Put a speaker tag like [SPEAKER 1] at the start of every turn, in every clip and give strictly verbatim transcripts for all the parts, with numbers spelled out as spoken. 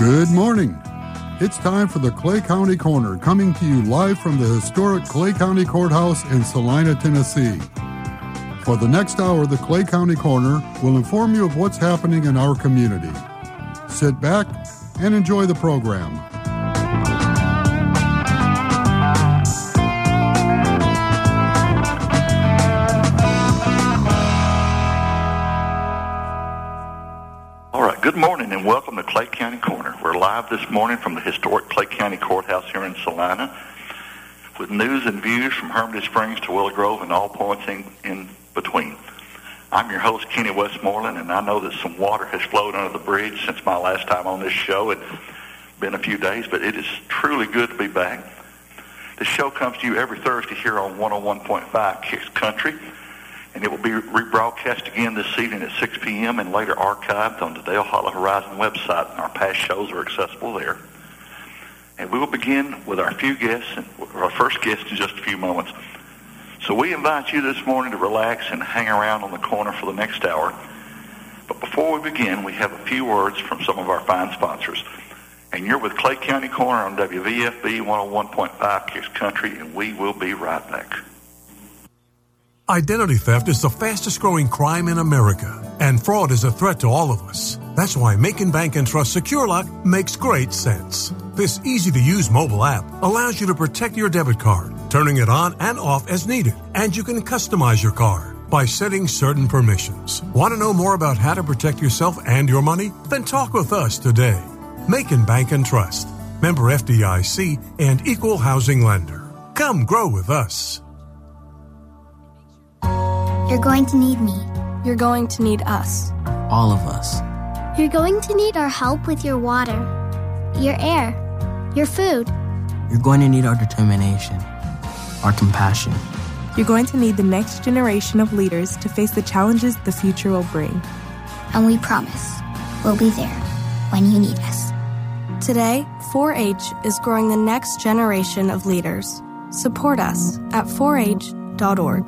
[SPEAKER 1] Good morning. It's time for the Clay County Corner, coming to you live from the historic Clay County Courthouse in Salina, Tennessee. For the next hour, the Clay County Corner will inform you of what's happening in our community. Sit back and enjoy the program.
[SPEAKER 2] Good morning and welcome to Clay County Corner. We're live this morning from the historic Clay County Courthouse here in Salina with news and views from Hermitage Springs to Willow Grove and all points in, in between. I'm your host, Kenny Westmoreland, and I know that some water has flowed under the bridge since my last time on this show. It's been a few days, but it is truly good to be back. This show comes to you every Thursday here on one oh one point five Kicks Country. And it will be rebroadcast again this evening at six p.m. and later archived on the Dale Hollow Horizon website. And our past shows are accessible there. And we will begin with our few guests, and our first guest in just a few moments. So we invite you this morning to relax and hang around on the corner for the next hour. But before we begin, we have a few words from some of our fine sponsors. And you're with Clay County Corner on W V F B one oh one point five Kicks Country, and we will be right back.
[SPEAKER 3] Identity theft is the fastest growing crime in America, and fraud is a threat to all of us. That's why Macon Bank and Trust SecureLock makes great sense. This easy-to-use mobile app allows you to protect your debit card, turning it on and off as needed, and you can customize your card by setting certain permissions. Want to know more about how to protect yourself and your money? Then talk with us today. Macon Bank and Trust, member F D I C and equal housing lender. Come grow with us.
[SPEAKER 4] You're going to need me.
[SPEAKER 5] You're going to need us.
[SPEAKER 6] All of us.
[SPEAKER 4] You're going to need our help with your water, your air, your food.
[SPEAKER 6] You're going to need our determination, our compassion.
[SPEAKER 5] You're going to need the next generation of leaders to face the challenges the future will bring.
[SPEAKER 4] And we promise we'll be there when you need us.
[SPEAKER 5] Today, four H is growing the next generation of leaders. Support us at four H dot org.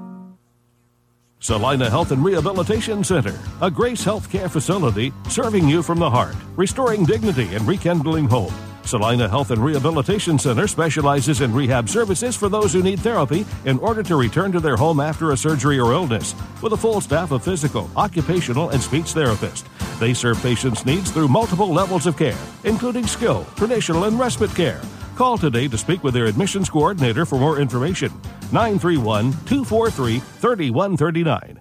[SPEAKER 7] Salina Health and Rehabilitation Center, a Grace Healthcare facility serving you from the heart, restoring dignity and rekindling hope. Salina Health and Rehabilitation Center specializes in rehab services for those who need therapy in order to return to their home after a surgery or illness, with a full staff of physical, occupational, and speech therapists. They serve patients' needs through multiple levels of care, including skilled, traditional, and respite care. Call today to speak with their admissions coordinator for more information. nine three one, two four three, three one three nine.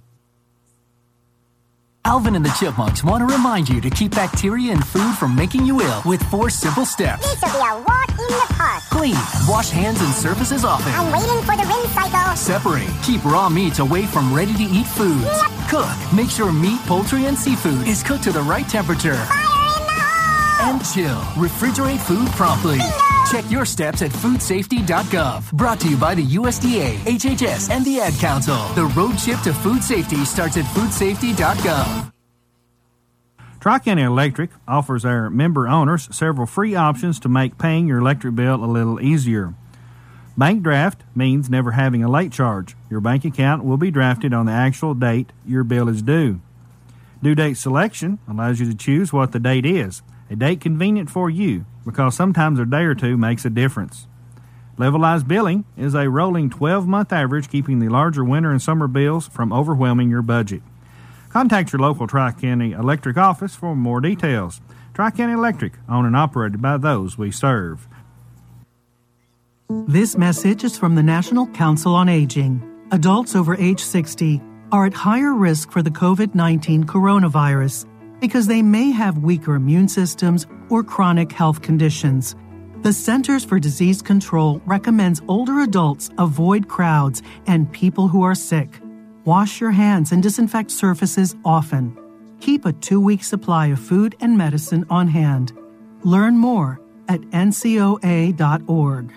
[SPEAKER 8] Alvin and the Chipmunks want to remind you to keep bacteria in food from making you ill with four simple steps.
[SPEAKER 9] This will be a walk in the park.
[SPEAKER 8] Clean. Wash hands and surfaces often.
[SPEAKER 9] I'm waiting for the rinse cycle.
[SPEAKER 8] Separate. Keep raw meats away from ready-to-eat foods.
[SPEAKER 9] Yep.
[SPEAKER 8] Cook. Make sure meat, poultry, and seafood is cooked to the right temperature.
[SPEAKER 9] Fire in the hole!
[SPEAKER 8] And chill. Refrigerate food promptly.
[SPEAKER 9] Bingo!
[SPEAKER 8] Check your steps at food safety dot gov. Brought to you by the U S D A, H H S, and the Ad Council. The road trip to food safety starts at food safety dot gov.
[SPEAKER 10] Tri-County Electric offers our member owners several free options to make paying your electric bill a little easier. Bank draft means never having a late charge. Your bank account will be drafted on the actual date your bill is due. Due date selection allows you to choose what the date is, a date convenient for you, because sometimes a day or two makes a difference. Levelized billing is a rolling twelve-month average, keeping the larger winter and summer bills from overwhelming your budget. Contact your local Tri-County Electric office for more details. Tri-County Electric, owned and operated by those we serve.
[SPEAKER 11] This message is from the National Council on Aging. Adults over age sixty are at higher risk for the covid nineteen coronavirus because they may have weaker immune systems or chronic health conditions. The Centers for Disease Control recommends older adults avoid crowds and people who are sick. Wash your hands and disinfect surfaces often. Keep a two-week supply of food and medicine on hand. Learn more at N C O A dot org.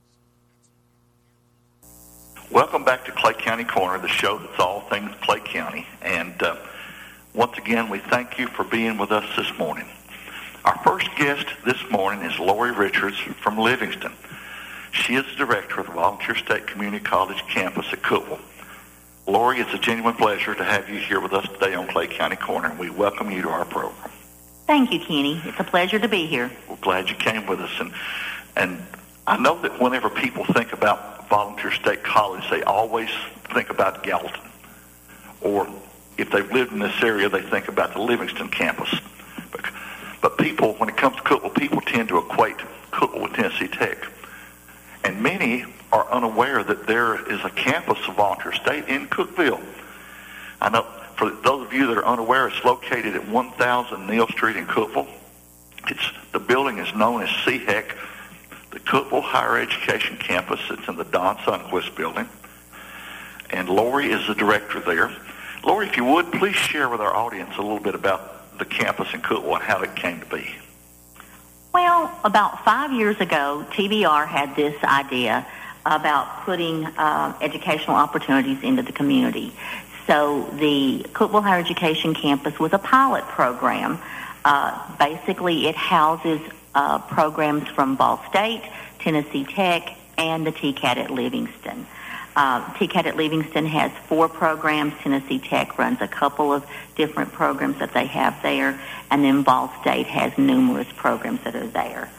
[SPEAKER 2] Welcome back to Clay County Corner, the show that's all things Clay County. And uh, once again, we thank you for being with us this morning. Our first guest this morning is Lori Richards from Livingston. She is the director of the Volunteer State Community College campus at Cookeville. Lori, it's a genuine pleasure to have you here with us today on Clay County Corner, and we welcome you to our program.
[SPEAKER 12] Thank you, Kenny. It's a pleasure to be here.
[SPEAKER 2] We're glad you came with us. And and I know that whenever people think about Volunteer State College, they always think about Gallatin. Or if they've lived in this area, they think about the Livingston campus. But, but people, when it comes to Cookeville, people tend to equate Cookeville with Tennessee Tech. And many are unaware that there is a campus of Volunteer State in Cookeville. I know for those of you that are unaware, it's located at one thousand Neal Street in Cookeville. It's, the building is known as C H E C, the Cookeville Higher Education Campus. It's in the Don Sundquist building. And Lori is the director there. Lori, if you would, please share with our audience a little bit about the campus in Cookeville and how it came to be.
[SPEAKER 12] Well, about five years ago, T V R had this idea about putting uh, educational opportunities into the community. So the Cookeville Higher Education Campus was a pilot program. Uh, basically, it houses uh, programs from Ball State, Tennessee Tech, and the T C A T at Livingston. Uh, T C A T at Livingston has four programs. Tennessee Tech runs a couple of different programs that they have there. And then Ball State has numerous programs that are there.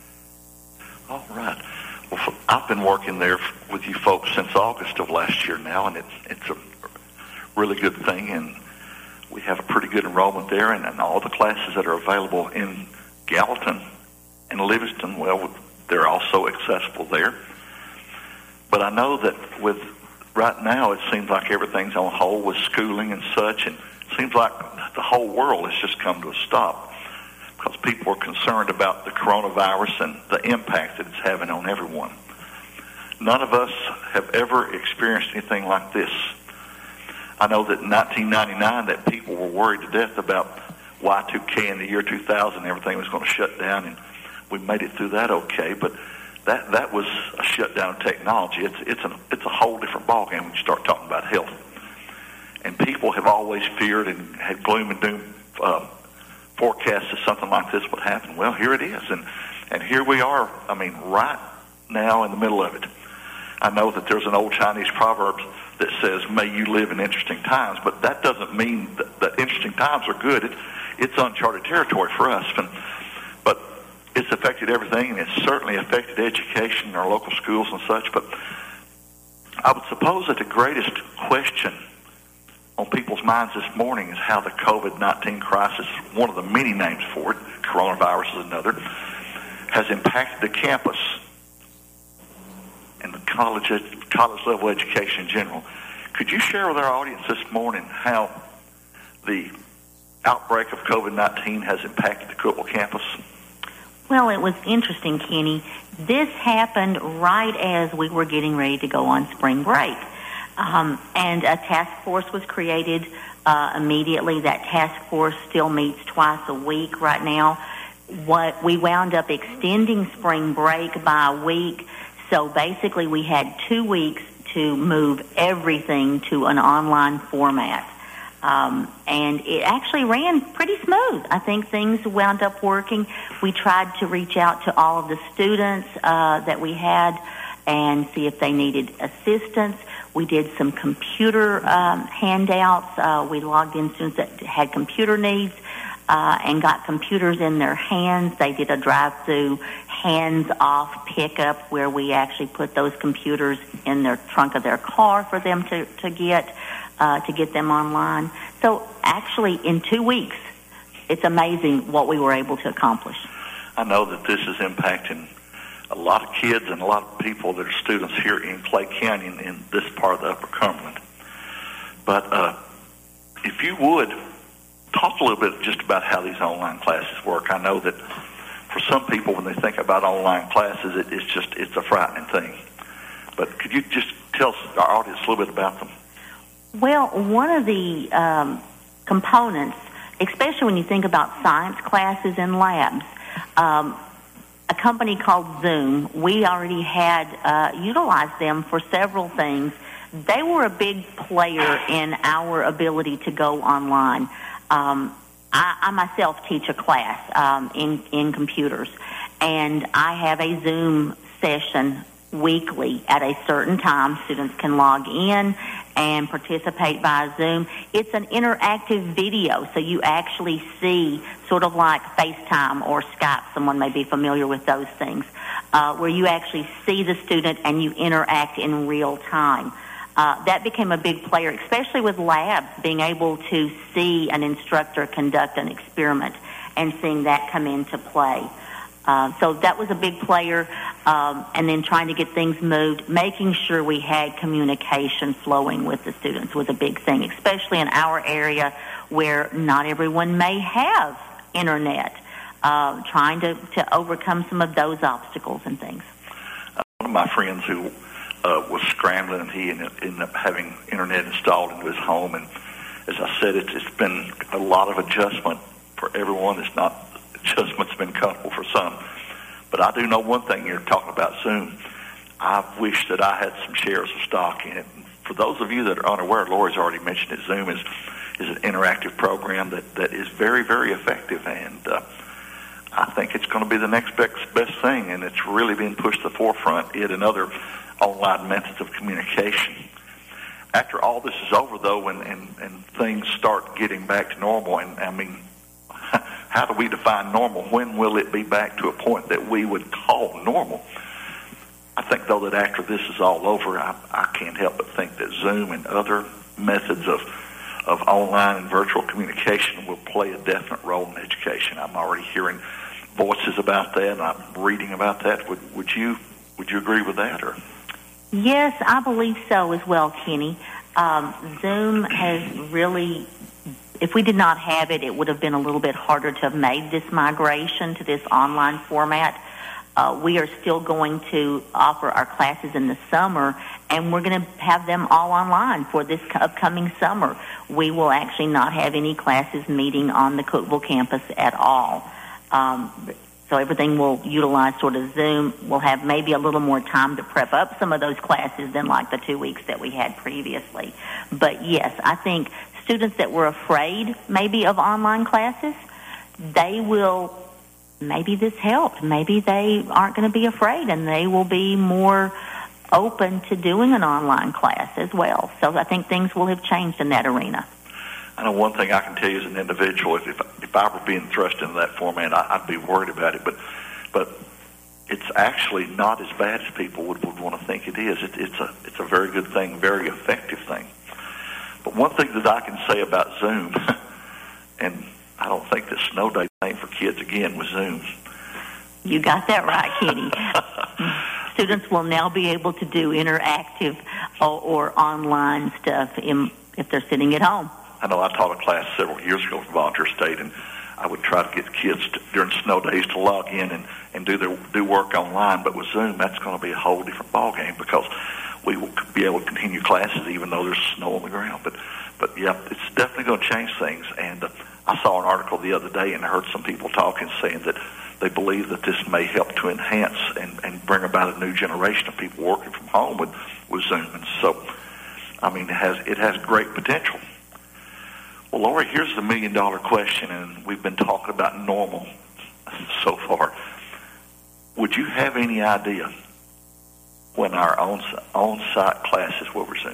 [SPEAKER 2] All right. Well, I've been working there with you folks since August of last year now, and it's, it's a really good thing. And we have a pretty good enrollment there, and, and all the classes that are available in Gallatin and Livingston, well, they're also accessible there. But I know that with right now, it seems like everything's on hold with schooling and such, and it seems like the whole world has just come to a stop because people are concerned about the coronavirus and the impact that it's having on everyone. None of us have ever experienced anything like this. I know that in nineteen ninety-nine that people were worried to death about Y two K in the year two thousand. Everything was going to shut down, and we made it through that okay, but That that was a shutdown of technology. It's it's an it's a whole different ballgame when you start talking about health. And people have always feared and had gloom and doom uh, forecasts that something like this would happen. Well, here it is, and and here we are. I mean, right now in the middle of it. I know that there's an old Chinese proverb that says, "May you live in interesting times," but that doesn't mean that, that interesting times are good. It, it's uncharted territory for us. And, but it's affected everything, and it's certainly affected education in our local schools and such. But I would suppose that the greatest question on people's minds this morning is how the COVID nineteen crisis, one of the many names for it, coronavirus is another, has impacted the campus and the college college level education in general. Could you share with our audience this morning how the outbreak of COVID nineteen has impacted the Cookeville campus?
[SPEAKER 12] Well, it was interesting, Kenny. This happened right as we were getting ready to go on spring break. Um, and a task force was created uh, immediately. That task force still meets twice a week right now. What we wound up extending spring break by a week. So basically we had two weeks to move everything to an online format. Um, and it actually ran pretty smooth. I think things wound up working. We tried to reach out to all of the students uh, that we had and see if they needed assistance. We did some computer um, handouts. Uh, we logged in students that had computer needs uh, and got computers in their hands. They did a drive-through hands-off pickup where we actually put those computers in their trunk of their car for them to, to get. Uh, to get them online. So actually, in two weeks, it's amazing what we were able to accomplish.
[SPEAKER 2] I know that this is impacting a lot of kids and a lot of people that are students here in Clay County in, in this part of the Upper Cumberland. But uh, if you would, talk a little bit just about how these online classes work. I know that for some people, when they think about online classes, it, it's just it's a frightening thing. But could you just tell our audience a little bit about them?
[SPEAKER 12] Well, one of the um, components, especially when you think about science classes and labs, um, a company called Zoom, we already had uh, utilized them for several things. They were a big player in our ability to go online. Um, I, I myself teach a class um, in, in computers, and I have a Zoom session weekly at a certain time. Students can log in and participate via Zoom. It's an interactive video, so you actually see, sort of like FaceTime or Skype, someone may be familiar with those things, uh, where you actually see the student and you interact in real time. Uh, that became a big player, especially with labs, being able to see an instructor conduct an experiment and seeing that come into play. Uh, so that was a big player, um, and then trying to get things moved, making sure we had communication flowing with the students was a big thing, especially in our area where not everyone may have internet, uh, trying to, to overcome some of those obstacles and things.
[SPEAKER 2] Uh, one of my friends who uh, was scrambling, and he ended, ended up having internet installed into his home, and as I said, it's, it's been a lot of adjustment for everyone. It's not adjustment's been comfortable for some. But I do know one thing. You're talking about Zoom. I wish that I had some shares of stock in it. For those of you that are unaware, Lori's already mentioned it. Zoom is, is an interactive program that, that is very, very effective, and uh, I think it's going to be the next best, best thing, and it's really being pushed to the forefront, it and other online methods of communication. After all this is over, though, and, and, and things start getting back to normal, and I mean, how do we define normal? When will it be back to a point that we would call normal? I think, though, that after this is all over, I, I can't help but think that Zoom and other methods of, of online and virtual communication will play a definite role in education. I'm already hearing voices about that, and I'm reading about that. Would, would you would you agree with that? Or?
[SPEAKER 12] Yes, I believe so as well, Kenny. Um, Zoom has really... If we did not have it, it would have been a little bit harder to have made this migration to this online format. Uh, we are still going to offer our classes in the summer, and we're going to have them all online for this upcoming summer. We will actually not have any classes meeting on the Cookeville campus at all. Um, so everything will utilize sort of Zoom. We'll have maybe a little more time to prep up some of those classes than like the two weeks that we had previously. But yes, I think students that were afraid maybe of online classes, they will, maybe this helped. Maybe they aren't going to be afraid, and they will be more open to doing an online class as well. So I think things will have changed in that arena.
[SPEAKER 2] I know one thing I can tell you as an individual, if if, if I were being thrust into that format, I, I'd be worried about it. But but it's actually not as bad as people would, would want to think it is. It, it's a it's a very good thing, very effective thing. But one thing that I can say about Zoom, and I don't think that snow day thing for kids again was Zoom.
[SPEAKER 12] You got that right, Kenny. Students will now be able to do interactive or, or online stuff in, if they're sitting at home.
[SPEAKER 2] I know I taught a class several years ago for Volunteer State, and I would try to get kids to, during snow days to log in and, and do their do work online. But with Zoom, that's going to be a whole different ballgame, because we will be able to continue classes even though there's snow on the ground. But, but yeah, it's definitely going to change things. And uh, I saw an article the other day and I heard some people talking, saying that they believe that this may help to enhance and, and bring about a new generation of people working from home with, with Zoom. And so, I mean, it has it has great potential. Well, Lori, here's the million-dollar question, and we've been talking about normal so far. Would you have any idea when our own on-site classes will resume?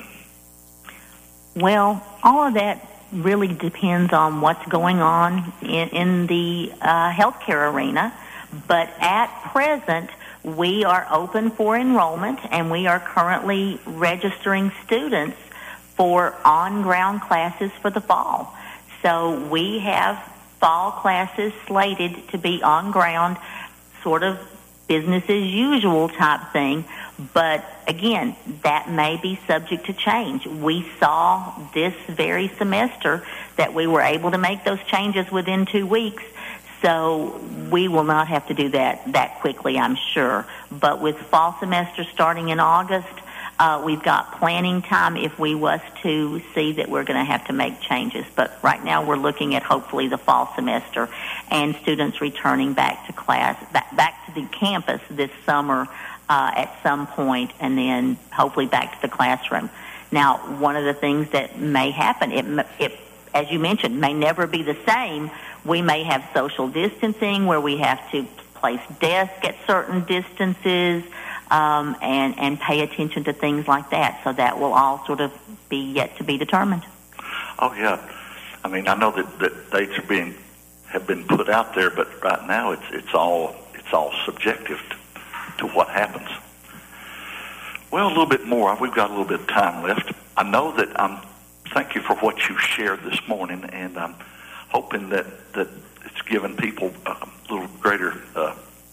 [SPEAKER 12] Well, all of that really depends on what's going on in, in the uh, healthcare arena. But at present, we are open for enrollment, and we are currently registering students for on-ground classes for the fall. So we have fall classes slated to be on-ground, sort of business as usual type thing. But again, that may be subject to change. We saw this very semester that we were able to make those changes within two weeks. So we will not have to do that that quickly, I'm sure. But with fall semester starting in August, uh, we've got planning time if we was to see that we're going to have to make changes. But right now we're looking at hopefully the fall semester and students returning back to class, back, back to the campus this summer uh, at some point, and then hopefully back to the classroom. Now, one of the things that may happen, it, it as you mentioned, may never be the same. We may have social distancing where we have to place desks at certain distances. um, and, and pay attention to things like that. So that will all sort of be yet to be determined.
[SPEAKER 2] Oh, yeah. I mean, I know that, that dates are being have been put out there, but right now it's it's all it's all subjective to, to what happens. Well, a little bit more. We've got a little bit of time left. I know that I'm. Thank you for what you shared this morning, and I'm hoping that, that it's given people a little greater uh,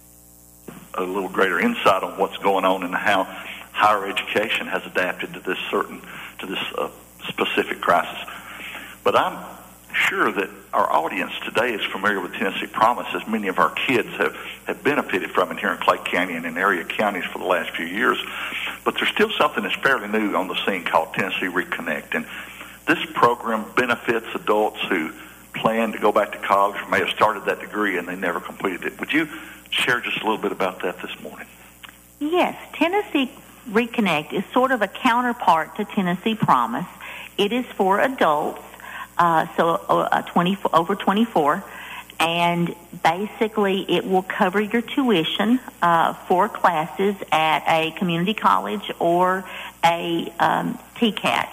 [SPEAKER 2] a little greater insight on what's going on and how higher education has adapted to this certain to this uh, specific crisis. But I'm sure that our audience today is familiar with Tennessee Promise, as many of our kids have, have benefited from it here in Clay County and in area counties for the last few years. But there's still something that's fairly new on the scene called Tennessee Reconnect. And this program benefits adults who plan to go back to college or may have started that degree and they never completed it. Would you share just a little bit about that this morning?
[SPEAKER 12] Yes. Tennessee Reconnect is sort of a counterpart to Tennessee Promise. It is for adults, uh, so uh, twenty, over twenty-four, and basically it will cover your tuition uh, for classes at a community college or a um, T CAT.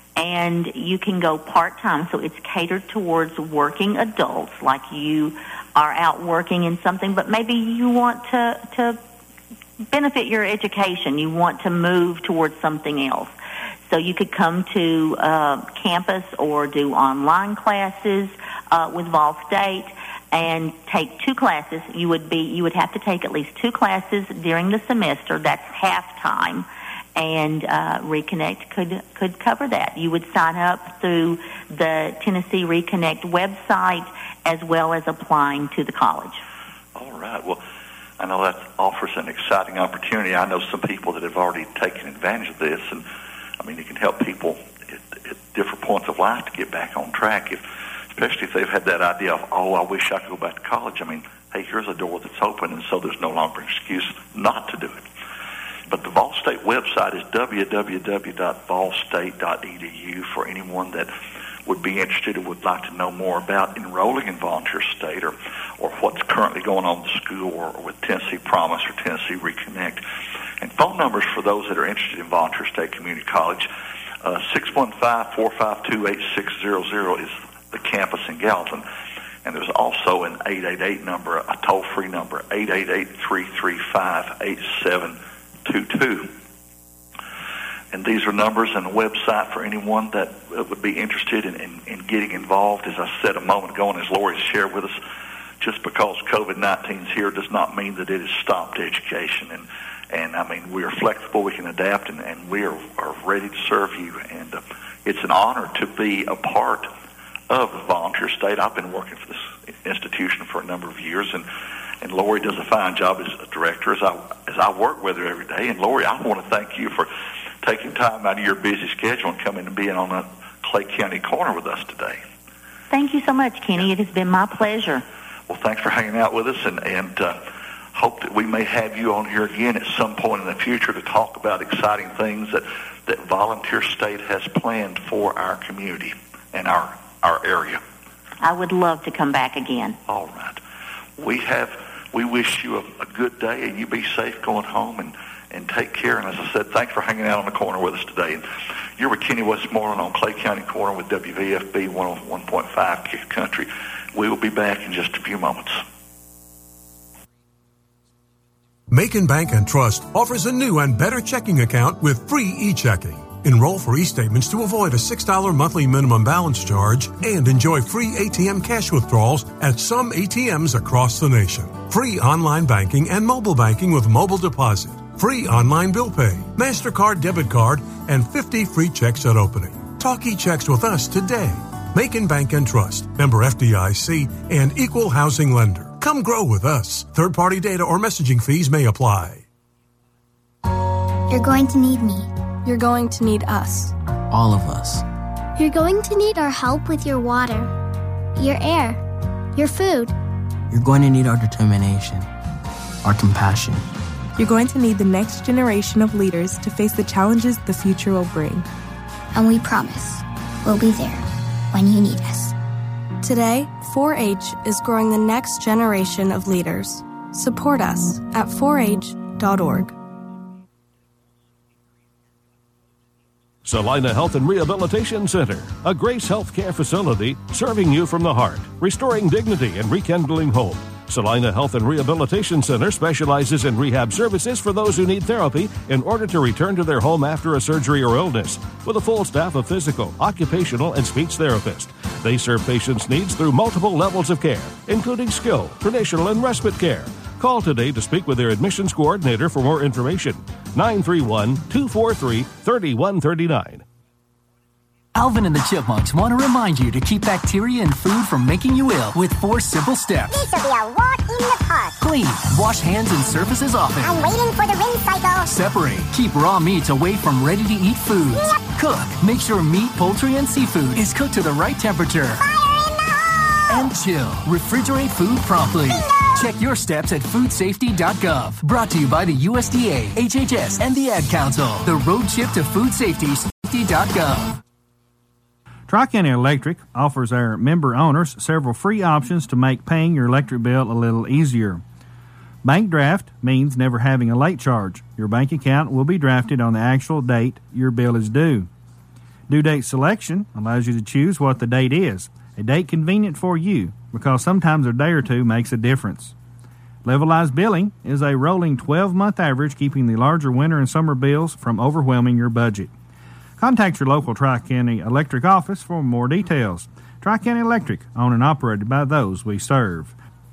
[SPEAKER 12] And you can go part-time, so it's catered towards working adults, like you are out working in something, but maybe you want to, to benefit your education. You want to move towards something else. So you could come to uh, campus or do online classes uh, with Vol State and take two classes. You would be you would have to take at least two classes during the semester. That's half time. And uh, Reconnect could could cover that. You would sign up through the Tennessee Reconnect website as well as applying to the college.
[SPEAKER 2] All right. Well, I know that offers an exciting opportunity. I know some people that have already taken advantage of this, and I mean, it can help people at, at different points of life to get back on track, if, especially if they've had that idea of, oh, I wish I could go back to college. I mean, hey, here's a door that's open, and so there's no longer an excuse not to do it. But the Vol State website is w w w dot vol state dot e d u for anyone that would be interested and would like to know more about enrolling in Volunteer State or, or what's currently going on in the school or, or with Tennessee Promise or Tennessee Reconnect. And phone numbers for those that are interested in Volunteer State Community College, uh, six one five, four five two, eight six zero zero is the campus in Gallatin. And there's also an eight eight eight number, a toll-free number, eight eight eight, three three five, eight seven two two. And these are numbers and a website for anyone that would be interested in, in, in getting involved. As I said a moment ago, and as Lori shared with us, just because COVID nineteen is here does not mean that it has stopped education. And, and I mean, we are flexible, we can adapt, and, and we are, are ready to serve you. And uh, it's an honor to be a part of the Volunteer State. I've been working for this institution for a number of years, and And Lori does a fine job as a director as I as I work with her every day. And Lori, I want to thank you for taking time out of your busy schedule and coming and being on the Clay County Corner with us today.
[SPEAKER 12] Thank you so much, Kenny. It has been my pleasure.
[SPEAKER 2] Well, thanks for hanging out with us, and, and uh, hope that we may have you on here again at some point in the future to talk about exciting things that, that Volunteer State has planned for our community and our, our area.
[SPEAKER 12] I would love to come back again.
[SPEAKER 2] All right. We have... We wish you a, a good day, and you be safe going home, and, and take care. And as I said, thanks for hanging out on the corner with us today. And you're with Kenny Westmoreland on Clay County Corner with W V F B one oh one point five Kick Country. We will be back in just a few moments.
[SPEAKER 3] Macon Bank and Trust offers a new and better checking account with free e-checking. Enroll for e-statements to avoid a six dollars monthly minimum balance charge and enjoy free A T M cash withdrawals at some A T Ms across the nation. Free online banking and mobile banking with mobile deposit. Free online bill pay, MasterCard debit card, and fifty free checks at opening. Talk e-checks with us today. Macon Bank and Trust, member F D I C, and equal housing lender. Come grow with us. Third-party data or messaging fees may apply.
[SPEAKER 4] You're going to need me.
[SPEAKER 5] You're going to need us.
[SPEAKER 6] All of us.
[SPEAKER 4] You're going to need our help with your water, your air, your food.
[SPEAKER 6] You're going to need our determination, our compassion.
[SPEAKER 5] You're going to need the next generation of leaders to face the challenges the future will bring.
[SPEAKER 4] And we promise we'll be there when you need us.
[SPEAKER 5] Today, four H is growing the next generation of leaders. Support us at four H dot org.
[SPEAKER 7] Salina Health and Rehabilitation Center, a Grace Healthcare facility serving you from the heart, restoring dignity and rekindling hope. Salina Health and Rehabilitation Center specializes in rehab services for those who need therapy in order to return to their home after a surgery or illness, with a full staff of physical, occupational, and speech therapists. They serve patients' needs through multiple levels of care, including skill, traditional, and respite care. Call today to speak with their admissions coordinator for more information. nine three one, two four three, three one three nine.
[SPEAKER 8] Alvin and the Chipmunks want to remind you to keep bacteria in food from making you ill with four simple steps.
[SPEAKER 9] This will be a walk in the park.
[SPEAKER 8] Clean. Wash hands and surfaces often.
[SPEAKER 9] I'm waiting for the rinse cycle.
[SPEAKER 8] Separate. Keep raw meats away from ready-to-eat foods.
[SPEAKER 9] Yep.
[SPEAKER 8] Cook. Make sure meat, poultry, and seafood is cooked to the right temperature.
[SPEAKER 9] Fire in the hole!
[SPEAKER 8] And chill. Refrigerate food promptly.
[SPEAKER 9] Bingo!
[SPEAKER 8] Check your steps at food safety dot gov. Brought to you by the U S D A, H H S, and the Ad Council. The road trip to food safety dot gov.
[SPEAKER 10] Tri-County Electric offers our member owners several free options to make paying your electric bill a little easier. Bank draft means never having a late charge. Your bank account will be drafted on the actual date your bill is due. Due date selection allows you to choose what the date is, a date convenient for you, because sometimes a day or two makes a difference. Levelized billing is a rolling twelve-month average, keeping the larger winter and summer bills from overwhelming your budget. Contact your local Tri-County Electric office for more details. Tri-County Electric, owned and operated by those we serve.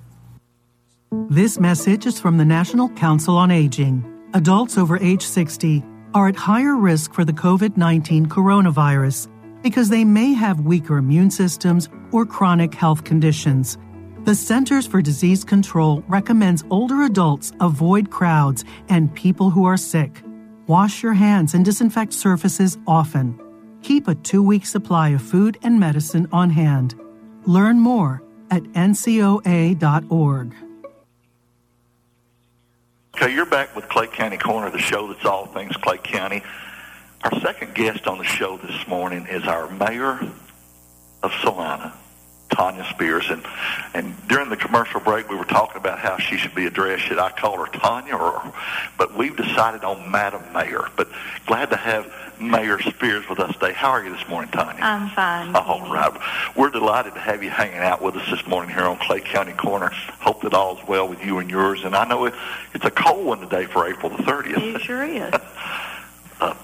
[SPEAKER 11] This message is from the National Council on Aging. Adults over age sixty are at higher risk for the covid nineteen coronavirus because they may have weaker immune systems or chronic health conditions. The Centers for Disease Control recommends older adults avoid crowds and people who are sick. Wash your hands and disinfect surfaces often. Keep a two-week supply of food and medicine on hand. Learn more at N C O A dot org.
[SPEAKER 2] Okay, you're back with Clay County Corner, the show that's all things Clay County. Our second guest on the show this morning is our mayor of Salina, Tanya Spears. And, and during the commercial break, we were talking about how she should be addressed. Should I call her Tanya? Or, but we've decided on Madam Mayor. But glad to have Mayor Spears with us today. How are you this morning, Tanya?
[SPEAKER 12] I'm fine.
[SPEAKER 2] All right. We're delighted to have you hanging out with us this morning here on Clay County Corner. Hope that all is well with you and yours. And I know it, it's a cold one today for April the thirtieth.
[SPEAKER 12] It sure is.
[SPEAKER 2] uh, uh,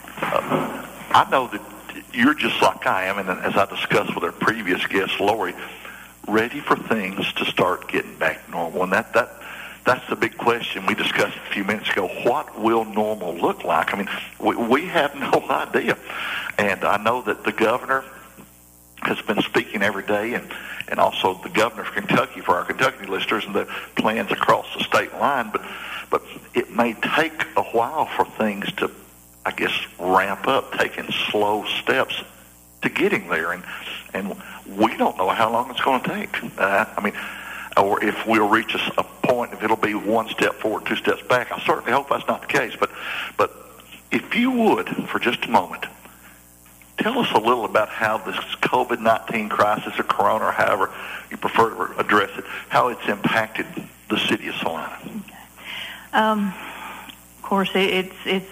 [SPEAKER 2] I know that you're just like I am, and as I discussed with our previous guest, Lori, ready for things to start getting back to normal. And that, that that's the big question we discussed a few minutes ago. What will normal look like? I mean, we, we have no idea. And I know that the governor has been speaking every day, and, and also the governor of Kentucky for our Kentucky listeners and the plans across the state line. But, but it may take a while for things to, I guess, ramp up, taking slow steps to getting there. And and we don't know how long it's going to take. Uh, I mean, or if we'll reach a, a point, if it'll be one step forward, two steps back. I certainly hope that's not the case. But, but if you would, for just a moment, tell us a little about how this covid nineteen crisis, or corona, or however you prefer to address it, how it's impacted the city of Salina.
[SPEAKER 12] Um, of course, it, it's it's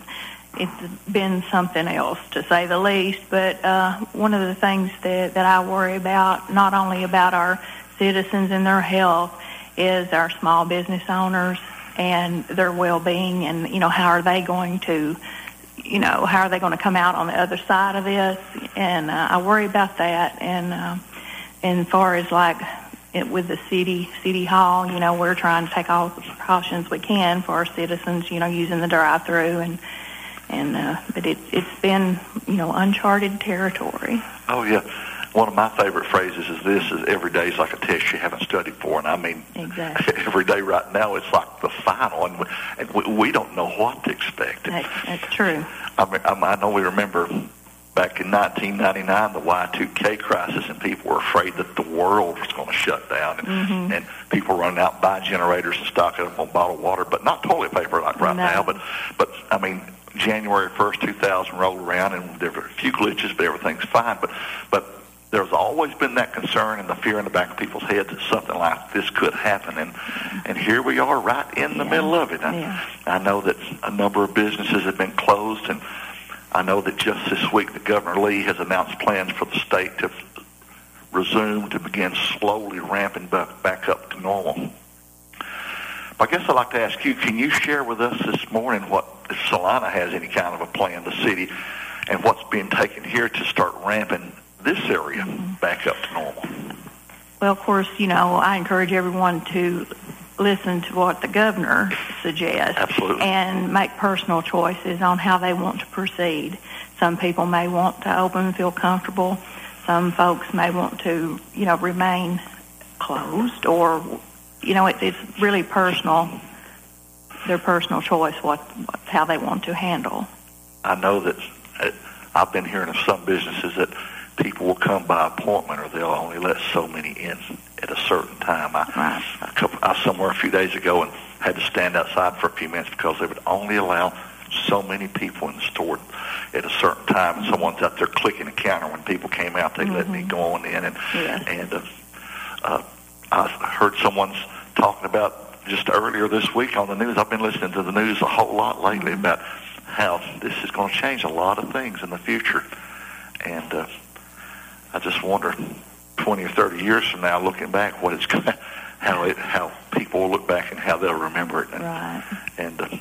[SPEAKER 12] it's been something else, to say the least. But uh, one of the things that, that I worry about, not only about our citizens and their health, is our small business owners and their well-being, and, you know, how are they going to, you know, how are they going to come out on the other side of this? And uh, I worry about that. And uh, and as far as, like, it, with the city, city hall, you know, we're trying to take all the precautions we can for our citizens, you know, using the drive-through. And, and uh, but it, it's been, you know, uncharted territory.
[SPEAKER 2] Oh, yeah. One of my favorite phrases is this, is every day is like a test you haven't studied for. And I mean,
[SPEAKER 12] exactly.
[SPEAKER 2] Every day right now it's like the final, and we, and we, we don't know what to expect.
[SPEAKER 12] That's, that's true.
[SPEAKER 2] I mean, I know we remember back in nineteen ninety-nine, the Y two K crisis, and people were afraid that the world was going to shut down, and,
[SPEAKER 12] mm-hmm.
[SPEAKER 2] and people running out buying generators and stocking up on bottled water, but not toilet paper like right
[SPEAKER 12] no.
[SPEAKER 2] now. But, but I mean, January first, two thousand rolled around, and there were a few glitches, but everything's fine. But, but there's always been that concern and the fear in the back of people's heads that something like this could happen, and and here we are right in the
[SPEAKER 12] yeah.
[SPEAKER 2] middle of it. I,
[SPEAKER 12] yeah.
[SPEAKER 2] I know that a number of businesses have been closed, and I know that just this week that Governor Lee has announced plans for the state to resume, to begin slowly ramping back up to normal. I guess I'd like to ask you, can you share with us this morning what, if Salina has any kind of a plan, the city, and what's being taken here to start ramping this area back up to normal?
[SPEAKER 13] Well, of course, you know, I encourage everyone to listen to what the governor suggests.
[SPEAKER 2] Absolutely.
[SPEAKER 13] And make personal choices on how they want to proceed. Some people may want to open and feel comfortable. Some folks may want to, you know, remain closed, or, you know, it, it's really personal, their personal choice, what, what how they want to handle.
[SPEAKER 2] I know that uh, I've been hearing of some businesses that people will come by appointment, or they'll only let so many in at a certain time. I,
[SPEAKER 13] right.
[SPEAKER 2] a couple, I was somewhere a few days ago and had to stand outside for a few minutes because they would only allow so many people in the store at a certain time, and someone's out there clicking the counter. When people came out, they mm-hmm. let me go on in, and
[SPEAKER 13] yeah.
[SPEAKER 2] and uh, uh, I heard someone's talking about just earlier this week on the news. I've been listening to the news a whole lot lately mm-hmm. about how this is going to change a lot of things in the future, and uh, I just wonder, twenty or thirty years from now, looking back, what it's going to, how it, how people will look back and how they'll remember it. And,
[SPEAKER 13] right.
[SPEAKER 2] And uh,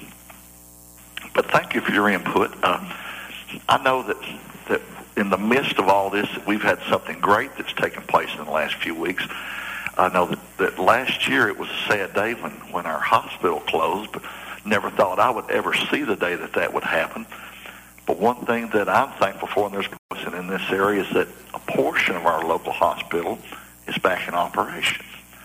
[SPEAKER 2] but thank you for your input. Uh, I know that that in the midst of all this, that we've had something great that's taken place in the last few weeks. I know that, that last year it was a sad day when, when our hospital closed, but never thought I would ever see the day that that would happen. But one thing that I'm thankful for, and there's a in this area, is that a portion of our local hospital is back in operation.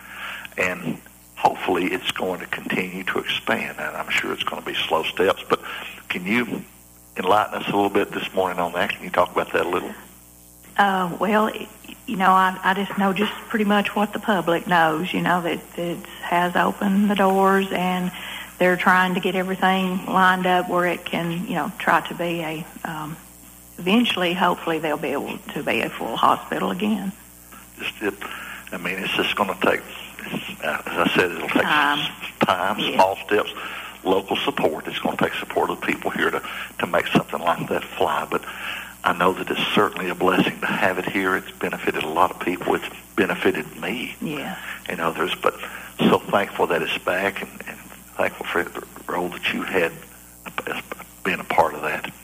[SPEAKER 2] And hopefully it's going to continue to expand, and I'm sure it's going to be slow steps. But can you enlighten us a little bit this morning on that? Can you talk about that a little?
[SPEAKER 13] Uh, well, you know, I, I just know just pretty much what the public knows, you know, that it has opened the doors, and they're trying to get everything lined up where it can, you know, try to be a, um, eventually, hopefully, they'll be able to be a full hospital again.
[SPEAKER 2] Just it, I mean, it's just going to take, as I said, it'll take
[SPEAKER 13] time,
[SPEAKER 2] time
[SPEAKER 13] yeah.
[SPEAKER 2] small steps, local support. It's going to take support of the people here to, to make something like that fly. But I know that it's certainly a blessing to have it here. It's benefited a lot of people. It's benefited me
[SPEAKER 13] yeah.
[SPEAKER 2] and others. But so thankful that it's back, and, and thankful for the role that you had as being a part of that.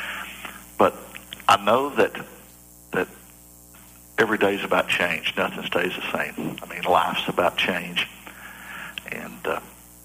[SPEAKER 2] But I know that that every day is about change. Nothing stays the same. I mean, life's about change. And uh,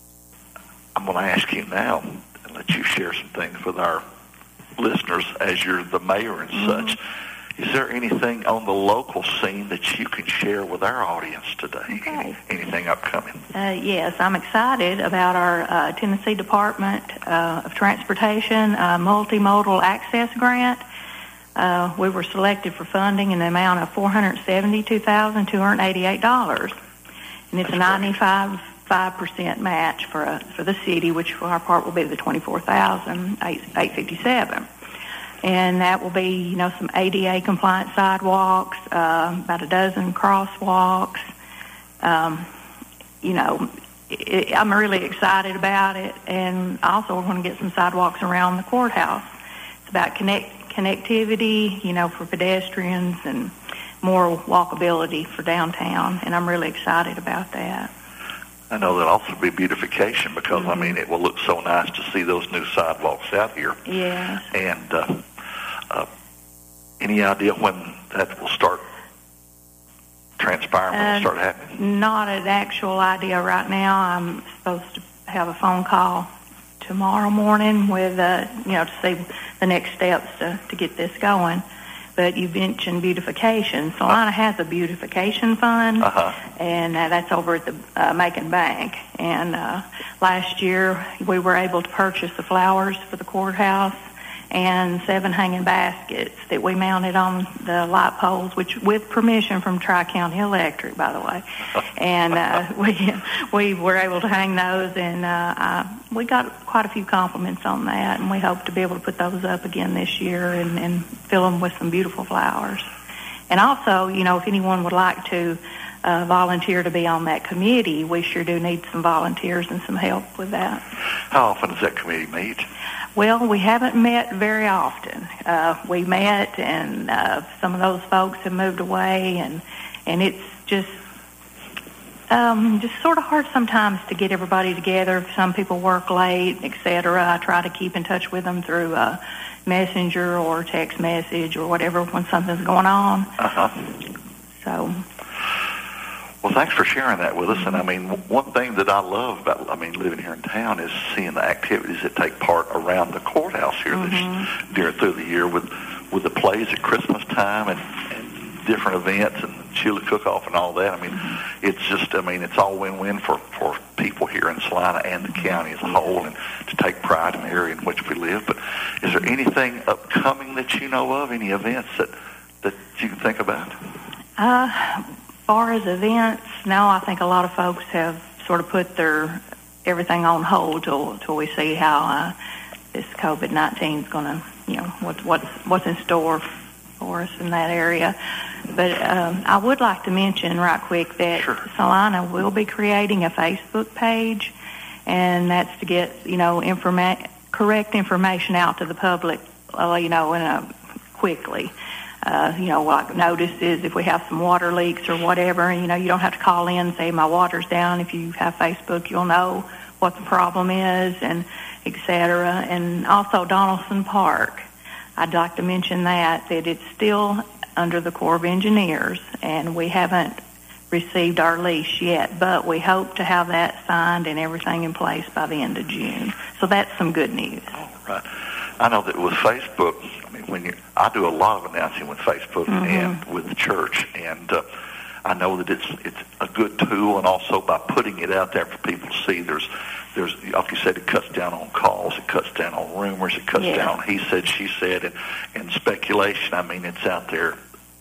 [SPEAKER 2] I'm going to ask you now and let you share some things with our listeners as you're the mayor and
[SPEAKER 13] mm-hmm.
[SPEAKER 2] such. Is there anything on the local scene that you can share with our audience today?
[SPEAKER 13] Okay.
[SPEAKER 2] Any, anything upcoming?
[SPEAKER 13] Uh, yes, I'm excited about our uh, Tennessee Department uh, of Transportation uh, Multimodal Access Grant. Uh, we were selected for funding in the amount of four hundred seventy-two thousand two hundred eighty-eight dollars. And it's That's a ninety-five percent match for a, for the city, which for our part will be the twenty-four thousand eight hundred fifty-seven dollars. And that will be, you know, some A D A compliant sidewalks, uh, about a dozen crosswalks. Um, you know, it, I'm really excited about it. And also we're going to get some sidewalks around the courthouse. It's about connect, connectivity, you know, for pedestrians and more walkability for downtown. And I'm really excited about that.
[SPEAKER 2] I know that'll also be beautification because, mm-hmm. I mean, it will look so nice to see those new sidewalks out here.
[SPEAKER 13] Yes.
[SPEAKER 2] And uh, uh, any idea when that will start transpiring, when
[SPEAKER 13] uh,
[SPEAKER 2] it start happening?
[SPEAKER 13] Not an actual idea right now. I'm supposed to have a phone call tomorrow morning with, uh, you know, to see the next steps to, to get this going. But you mentioned beautification. Salina uh, has a beautification fund,
[SPEAKER 2] uh-huh.
[SPEAKER 13] and uh, that's over at the uh, Macon Bank. And uh, last year we were able to purchase the flowers for the courthouse and seven hanging baskets that we mounted on the light poles, which with permission from Tri-County Electric, by the way. And uh, we we were able to hang those, and uh, I, we got quite a few compliments on that, and we hope to be able to put those up again this year and, and fill them with some beautiful flowers. And also, you know, if anyone would like to uh, volunteer to be on that committee, we sure do need some volunteers and some help with that.
[SPEAKER 2] How often does that committee meet?
[SPEAKER 13] Well, we haven't met very often. Uh, we met, and uh, some of those folks have moved away, and and it's just um, just sort of hard sometimes to get everybody together. Some people work late, et cetera. I try to keep in touch with them through uh, Messenger or text message or whatever when something's going on.
[SPEAKER 2] Uh-huh.
[SPEAKER 13] So...
[SPEAKER 2] Well, thanks for sharing that with us. And I mean, one thing that I love about, I mean, living here in town is seeing the activities that take part around the courthouse here
[SPEAKER 13] Mm-hmm.
[SPEAKER 2] this, during through the year with with the plays at Christmas time and, and different events and chili cook-off and all that. I mean,
[SPEAKER 13] Mm-hmm.
[SPEAKER 2] it's just, I mean, it's all win-win for, for people here in Salina and the county as a whole, and to take pride in the area in which we live. But is there anything upcoming that you know of, any events that, that you can think about?
[SPEAKER 13] Uh, as far as events, now I think a lot of folks have sort of put their everything on hold till till we see how uh, this COVID nineteen is going to, you know, what, what's what's in store for us in that area. But um, I would like to mention right quick that
[SPEAKER 2] Sure.
[SPEAKER 13] Salina will be creating a Facebook page, and that's to get, you know, informa- correct information out to the public, uh, you know, in a, quickly. Uh, you know, like notices if we have some water leaks or whatever, and, you know, you don't have to call in and say my water's down. If you have Facebook, you'll know what the problem is, and et cetera. And also Donaldson Park, I'd like to mention that, that it's still under the Corps of Engineers, and we haven't received our lease yet, but we hope to have that signed and everything in place by the end of June. So that's some good news.
[SPEAKER 2] All right. I know that with Facebook, I mean, when you, I do a lot of announcing with Facebook
[SPEAKER 13] Mm-hmm.
[SPEAKER 2] and with the church, and uh, I know that it's it's a good tool, and also by putting it out there for people to see, there's there's like you said, it cuts down on calls, it cuts down on rumors, it cuts
[SPEAKER 13] Yeah.
[SPEAKER 2] down on he said, she said, and and speculation. I mean, it's out there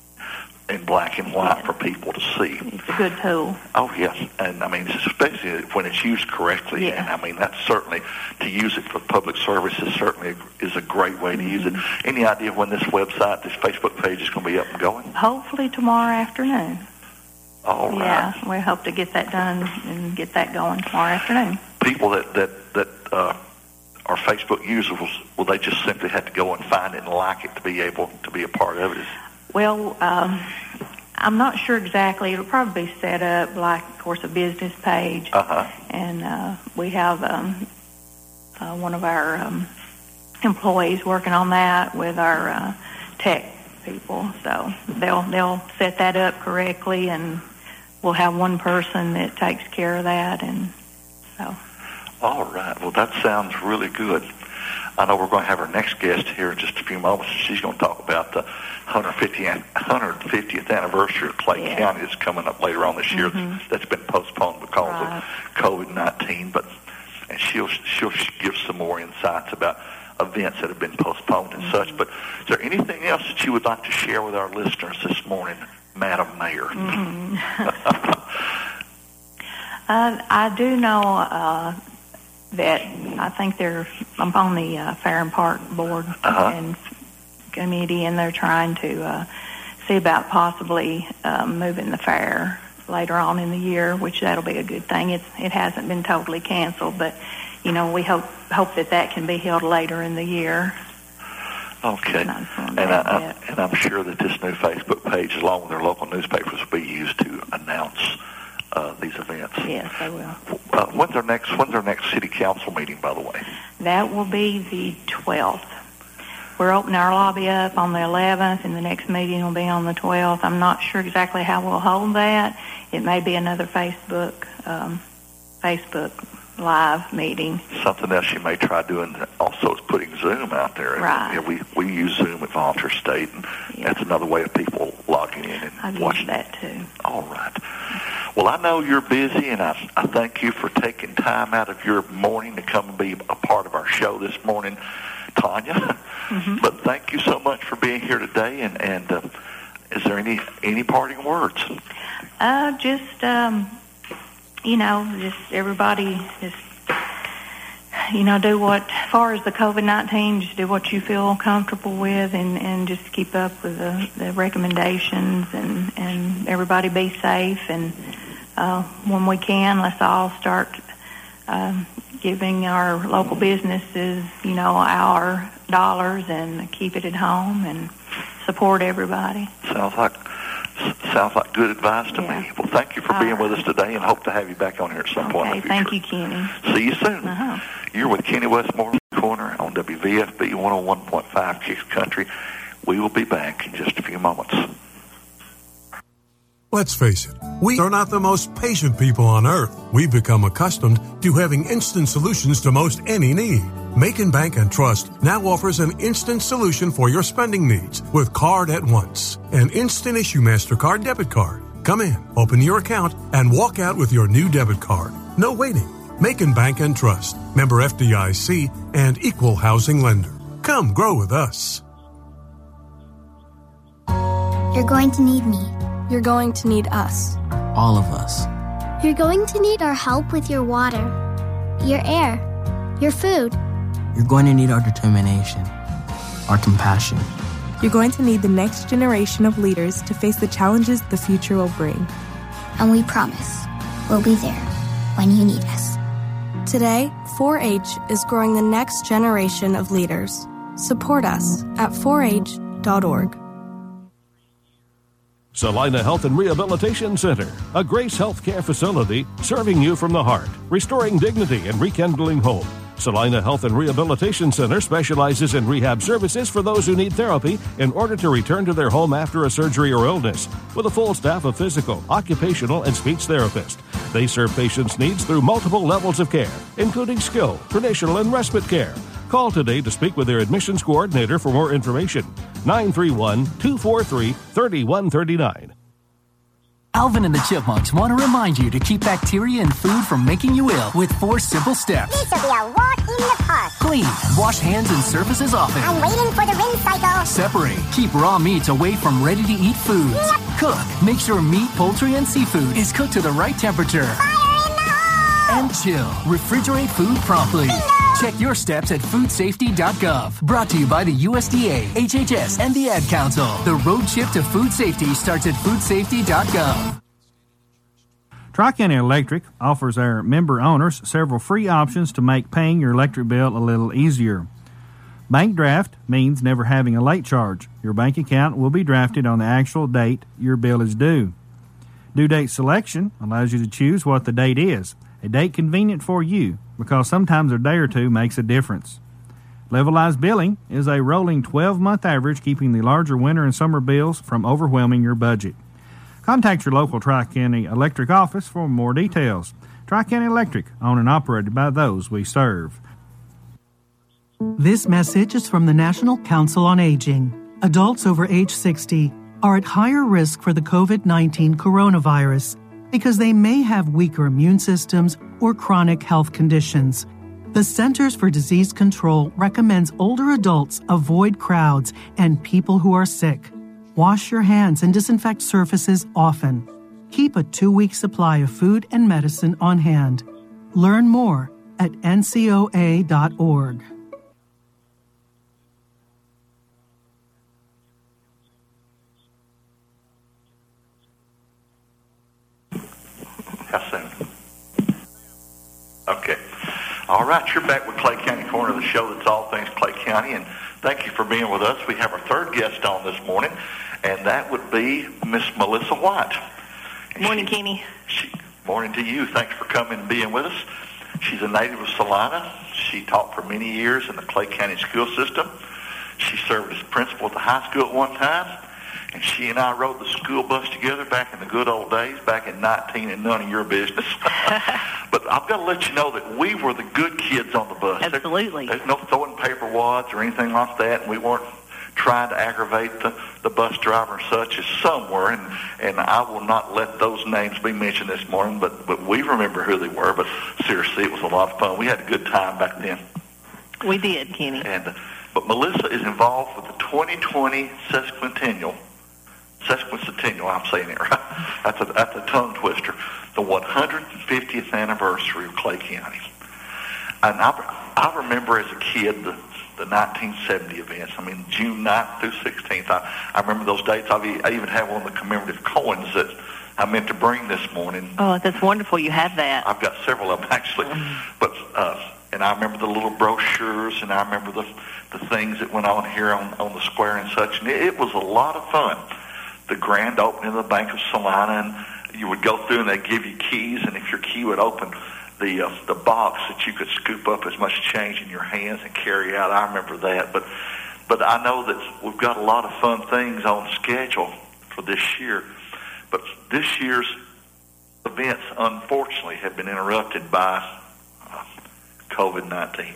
[SPEAKER 2] in black and white
[SPEAKER 13] Yeah.
[SPEAKER 2] for people to see.
[SPEAKER 13] It's a good tool.
[SPEAKER 2] Oh, yes. And, I mean, especially when it's used correctly.
[SPEAKER 13] Yeah.
[SPEAKER 2] And, I mean, that's certainly, to use it for public service is certainly is a great way to use it. Any idea when this website, this Facebook page is going to be up and going?
[SPEAKER 13] Hopefully tomorrow afternoon.
[SPEAKER 2] All right.
[SPEAKER 13] Yeah, we hope to get that done and get that going tomorrow afternoon.
[SPEAKER 2] People that, that, that uh, are Facebook users, will they just simply have to go and find it and like it to be able to be a part of it?
[SPEAKER 13] Well, um, I'm not sure exactly. It'll probably be set up like, of course, a business page.
[SPEAKER 2] Uh-huh.
[SPEAKER 13] And uh, we have um, uh, one of our um, employees working on that with our uh, tech people. So they'll they'll set that up correctly, and we'll have one person that takes care of that. And so.
[SPEAKER 2] All right. Well, that sounds really good. I know we're going to have our next guest here in just a few moments. She's going to talk about the one hundred fiftieth anniversary of Clay
[SPEAKER 13] Yeah.
[SPEAKER 2] County that's coming up later on this year.
[SPEAKER 13] Mm-hmm.
[SPEAKER 2] That's been postponed because
[SPEAKER 13] Right.
[SPEAKER 2] of COVID nineteen. But and she'll she'll give some more insights about events that have been postponed and
[SPEAKER 13] Mm-hmm.
[SPEAKER 2] such. But is there anything else that you would like to share with our listeners this morning, Madam Mayor?
[SPEAKER 13] Mm-hmm. uh, I do know uh, that I think they're I'm on the uh, Fair and Park board
[SPEAKER 2] Uh-huh.
[SPEAKER 13] and committee, and they're trying to uh, see about possibly um, moving the fair later on in the year, which that'll be a good thing. It's it hasn't been totally canceled, but you know we hope hope that that can be held later in the year.
[SPEAKER 2] Okay.
[SPEAKER 13] Not from
[SPEAKER 2] And,
[SPEAKER 13] that
[SPEAKER 2] I,
[SPEAKER 13] yet.
[SPEAKER 2] and I'm sure that this new Facebook page, along with their local newspapers, will be used to announce uh, these events.
[SPEAKER 13] Yes, they will.
[SPEAKER 2] Uh, when's our next When's our next city council meeting, by the way?
[SPEAKER 13] That will be the twelfth. We're opening our lobby up on the eleventh, and the next meeting will be on the twelfth. I'm not sure exactly how we'll hold that. It may be another Facebook um, Facebook Live meeting.
[SPEAKER 2] Something else you may try doing also is putting Zoom out there. And,
[SPEAKER 13] Right.
[SPEAKER 2] you know, we we use Zoom at Volunteer State, and
[SPEAKER 13] Yeah.
[SPEAKER 2] that's another way of people logging in and
[SPEAKER 13] I've
[SPEAKER 2] watching.
[SPEAKER 13] used that too.
[SPEAKER 2] All right. Well, I know you're busy, and I, I thank you for taking time out of your morning to come and be a part of our show this morning, Tanya.
[SPEAKER 13] Mm-hmm.
[SPEAKER 2] But thank you so much for being here today. And, and uh, is there any any parting words?
[SPEAKER 13] Uh, just um, you know, just everybody just you know do what, as far as the COVID nineteen, just do what you feel comfortable with, and, and just keep up with the, the recommendations, and, and everybody be safe. And uh, when we can, let's all start um, giving our local businesses, you know, our dollars and keep it at home and support everybody.
[SPEAKER 2] Sounds like sounds like good advice to yeah. me. Well, thank you for
[SPEAKER 13] All
[SPEAKER 2] being
[SPEAKER 13] right.
[SPEAKER 2] with us today, and hope to have you back on here at some
[SPEAKER 13] okay,
[SPEAKER 2] point in the future.
[SPEAKER 13] Thank you, Kenny.
[SPEAKER 2] See you soon.
[SPEAKER 13] Uh-huh.
[SPEAKER 2] You're with Kenny Westmore Corner on W V F B one oh one point five Kicks Country. We will be back in just a few moments.
[SPEAKER 3] Let's face it, we are not the most patient people on earth. We've become accustomed to having instant solutions to most any need. Macon Bank and Trust now offers an instant solution for your spending needs with Card at Once, an instant issue MasterCard debit card. Come in, open your account, and walk out with your new debit card. No waiting. Macon Bank and Trust, member F D I C, and equal housing lender. Come grow with us.
[SPEAKER 4] You're going to need me.
[SPEAKER 5] You're going to need us.
[SPEAKER 6] All of us.
[SPEAKER 4] You're going to need our help with your water, your air, your food.
[SPEAKER 6] You're going to need our determination, our compassion.
[SPEAKER 5] You're going to need the next generation of leaders to face the challenges the future will bring.
[SPEAKER 4] And we promise we'll be there when you need us.
[SPEAKER 5] Today, four H is growing the next generation of leaders. Support us at four H dot org.
[SPEAKER 7] Salina Health and Rehabilitation Center, a Grace Healthcare facility serving you from the heart, restoring dignity and rekindling hope. Salina Health and Rehabilitation Center specializes in rehab services for those who need therapy in order to return to their home after a surgery or illness, with a full staff of physical, occupational, and speech therapists. They serve patients' needs through multiple levels of care, including skill, traditional, and respite care. Call today to speak with their admissions coordinator for more information. nine three one, two four three, three one three nine.
[SPEAKER 8] Alvin and the Chipmunks want to remind you to keep bacteria in food from making you ill with four simple steps.
[SPEAKER 9] This will be a walk in the park.
[SPEAKER 8] Clean. Wash hands and surfaces often.
[SPEAKER 9] I'm waiting for the rinse cycle.
[SPEAKER 8] Separate. Keep raw meats away from ready-to-eat foods.
[SPEAKER 9] Yep.
[SPEAKER 8] Cook. Make sure meat, poultry, and seafood is cooked to the right temperature.
[SPEAKER 9] Fire in the hole!
[SPEAKER 8] And chill. Refrigerate food promptly.
[SPEAKER 9] Bingo!
[SPEAKER 8] Check your steps at food safety dot gov. Brought to you by the U S D A, H H S, and the Ad Council. The road trip to food safety starts at food safety dot gov.
[SPEAKER 10] Tri-County Electric offers our member owners several free options to make paying your electric bill a little easier. Bank draft means never having a late charge. Your bank account will be drafted on the actual date your bill is due. Due date selection allows you to choose what the date is, a date convenient for you, because sometimes a day or two makes a difference. Levelized billing is a rolling twelve-month average, keeping the larger winter and summer bills from overwhelming your budget. Contact your local Tri-County Electric office for more details. Tri-County Electric, owned and operated by those we serve.
[SPEAKER 11] This message is from the National Council on Aging. Adults over age sixty are at higher risk for the covid nineteen coronavirus because they may have weaker immune systems or chronic health conditions. The Centers for Disease Control recommends older adults avoid crowds and people who are sick. Wash your hands and disinfect surfaces often. Keep a two-week supply of food and medicine on hand. Learn more at N C O A dot org.
[SPEAKER 2] How soon? Okay. All right, you're back with Clay County Corner, the show that's all things Clay County, and thank you for being with us. We have our third guest on this morning, and that would be Miss Melissa White. And
[SPEAKER 14] morning,
[SPEAKER 2] she,
[SPEAKER 14] Kenny.
[SPEAKER 2] She, morning to you. Thanks for coming and being with us. She's a native of Salina. She taught for many years in the Clay County school system. She served as principal at the high school at one time. And she and I rode the school bus together back in the good old days, back in nineteen, and none of your business. But I've got to let you know that we were the good kids on the bus.
[SPEAKER 14] Absolutely.
[SPEAKER 2] There, there's no throwing paper wads or anything like that, and we weren't trying to aggravate the, the bus driver and such as some were, and, and I will not let those names be mentioned this morning, but, but we remember who they were. But seriously, it was a lot of fun. We had a good time back then.
[SPEAKER 14] We did, Kenny.
[SPEAKER 2] And uh, but Melissa is involved with the twenty twenty sesquicentennial. Sesquicentennial, I'm saying it right. That's a, that's a tongue twister. The one hundred fiftieth anniversary of Clay County. And I, I remember as a kid the, the nineteen seventy events. I mean, June ninth through sixteenth. I, I remember those dates. I've, I even have one of the commemorative coins that I meant to bring this morning.
[SPEAKER 14] Oh, that's wonderful. You have that.
[SPEAKER 2] I've got several of them, actually. But uh, and I remember the little brochures, and I remember the the things that went on here on, on the square and such. And it, it was a lot of fun. The grand opening of the Bank of Salina, and you would go through, and they'd give you keys, and if your key would open the uh, the box, that you could scoop up as much change in your hands and carry out. I remember that. But but I know that we've got a lot of fun things on schedule for this year. But this year's events, unfortunately, have been interrupted by uh, COVID nineteen,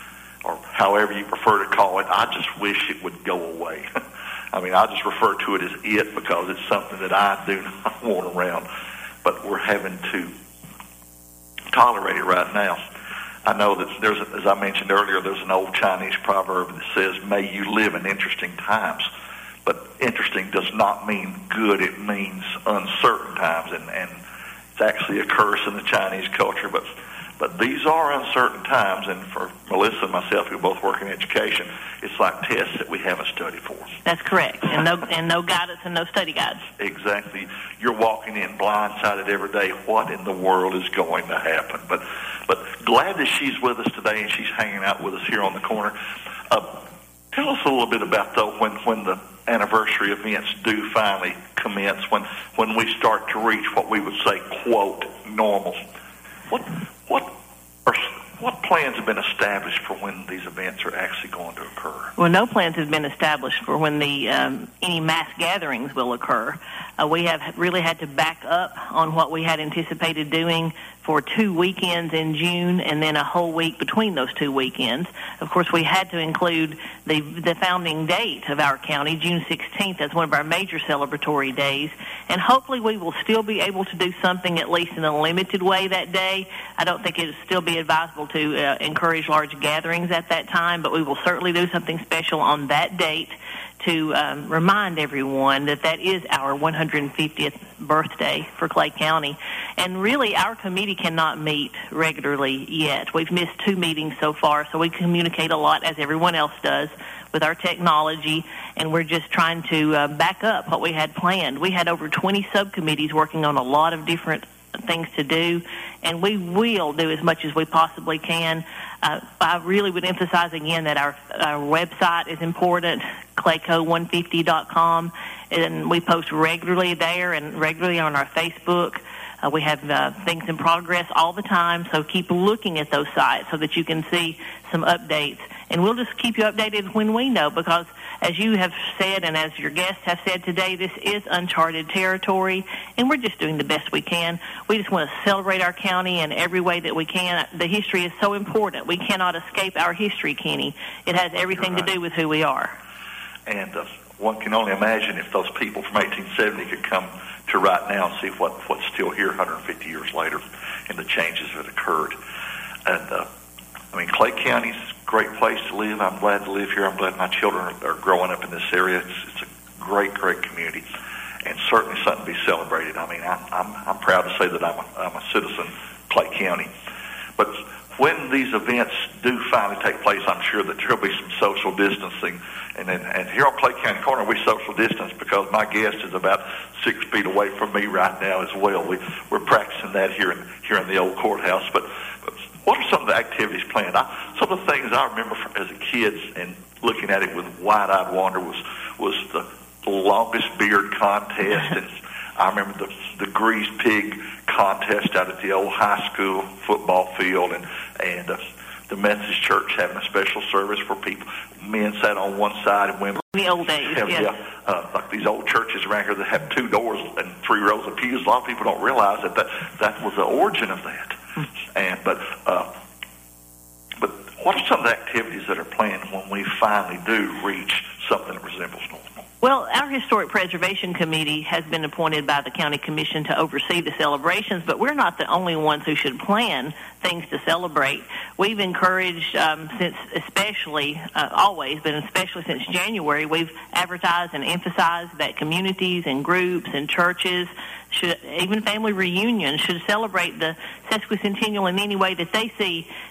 [SPEAKER 2] or however you prefer to call it. I just wish it would go away. I mean, I just refer to it as it because it's something that I do not want around. But we're having to tolerate it right now. I know that there's, a, as I mentioned earlier, there's an old Chinese proverb that says, "May you live in interesting times." But interesting does not mean good. It means uncertain times, and, and it's actually a curse in the Chinese culture. But but these are uncertain times, and for Melissa and myself, who both work in education, it's like tests that we haven't studied for.
[SPEAKER 14] That's correct, and no and no guidance and no study guides.
[SPEAKER 2] Exactly. You're walking in blindsided every day. What in the world is going to happen? But but glad that she's with us today, and she's hanging out with us here on the corner. Uh, tell us a little bit about, though, when, when the anniversary events do finally commence, when when we start to reach what we would say, quote, normal. What what are what plans have been established for when these events are actually going to occur?
[SPEAKER 14] Well, no plans have been established for when the um, any mass gatherings will occur. Uh, we have really had to back up on what we had anticipated doing for two weekends in June and then a whole week between those two weekends. Of course, we had to include the the founding date of our county, June sixteenth, as one of our major celebratory days. And hopefully we will still be able to do something, at least in a limited way, that day. I don't think it would still be advisable to uh, encourage large gatherings at that time, but we will certainly do something special on that date to um, remind everyone that that is our one hundred fiftieth birthday for Clay County. And really, our committee cannot meet regularly yet. We've missed two meetings so far, so we communicate a lot, as everyone else does, with our technology, and we're just trying to uh, back up what we had planned. We had over twenty subcommittees working on a lot of different things to do, and we will do as much as we possibly can. Uh, I really would emphasize again that our, our website is important, clayco one fifty dot com, and we post regularly there and regularly on our Facebook. Uh, we have uh, things in progress all the time, so keep looking at those sites so that you can see some updates. And we'll just keep you updated when we know, because as you have said and as your guests have said today, this is uncharted territory, and we're just doing the best we can. We just want to celebrate our county in every way that we can. The history is so important. We cannot escape our history, Kenny. It has everything right to do with who we are.
[SPEAKER 2] And uh, one can only imagine if those people from eighteen seventy could come to right now and see what, what's still here one hundred fifty years later and the changes that occurred. And, uh, I mean, Clay County's a great place to live. I'm glad to live here. I'm glad my children are, are growing up in this area. It's, it's a great, great community, and certainly something to be celebrated. I mean, I, I'm, I'm proud to say that I'm a, I'm a citizen of Clay County. But when these events do finally take place, I'm sure that there will be some social distancing. And, then, and here on Clay County Corner, we social distance because my guest is about six feet away from me right now as well. We, we're practicing that here in, here in the old courthouse. But, but what are some of the activities planned? I, some of the things I remember from, as a kid and looking at it with wide-eyed wonder was, was the longest beard contest. And I remember the, the greased pig contest out at the old high school football field, and, and uh, the Methodist Church having a special service where people, men sat on one side and women.
[SPEAKER 14] In the old days,
[SPEAKER 2] have,
[SPEAKER 14] yes.
[SPEAKER 2] Yeah, uh, like these old churches around here that have two doors and three rows of pews. A lot of people don't realize that that, that was the origin of that. and but uh, but what are some of the activities that are planned when we finally do reach something that resembles normal?
[SPEAKER 14] Well, our Historic Preservation Committee has been appointed by the County Commission to oversee the celebrations, but we're not the only ones who should plan things to celebrate. We've encouraged, um, since especially, uh, always, but especially since January, we've advertised and emphasized that communities and groups and churches, should, even family reunions, should celebrate the sesquicentennial in any way that they see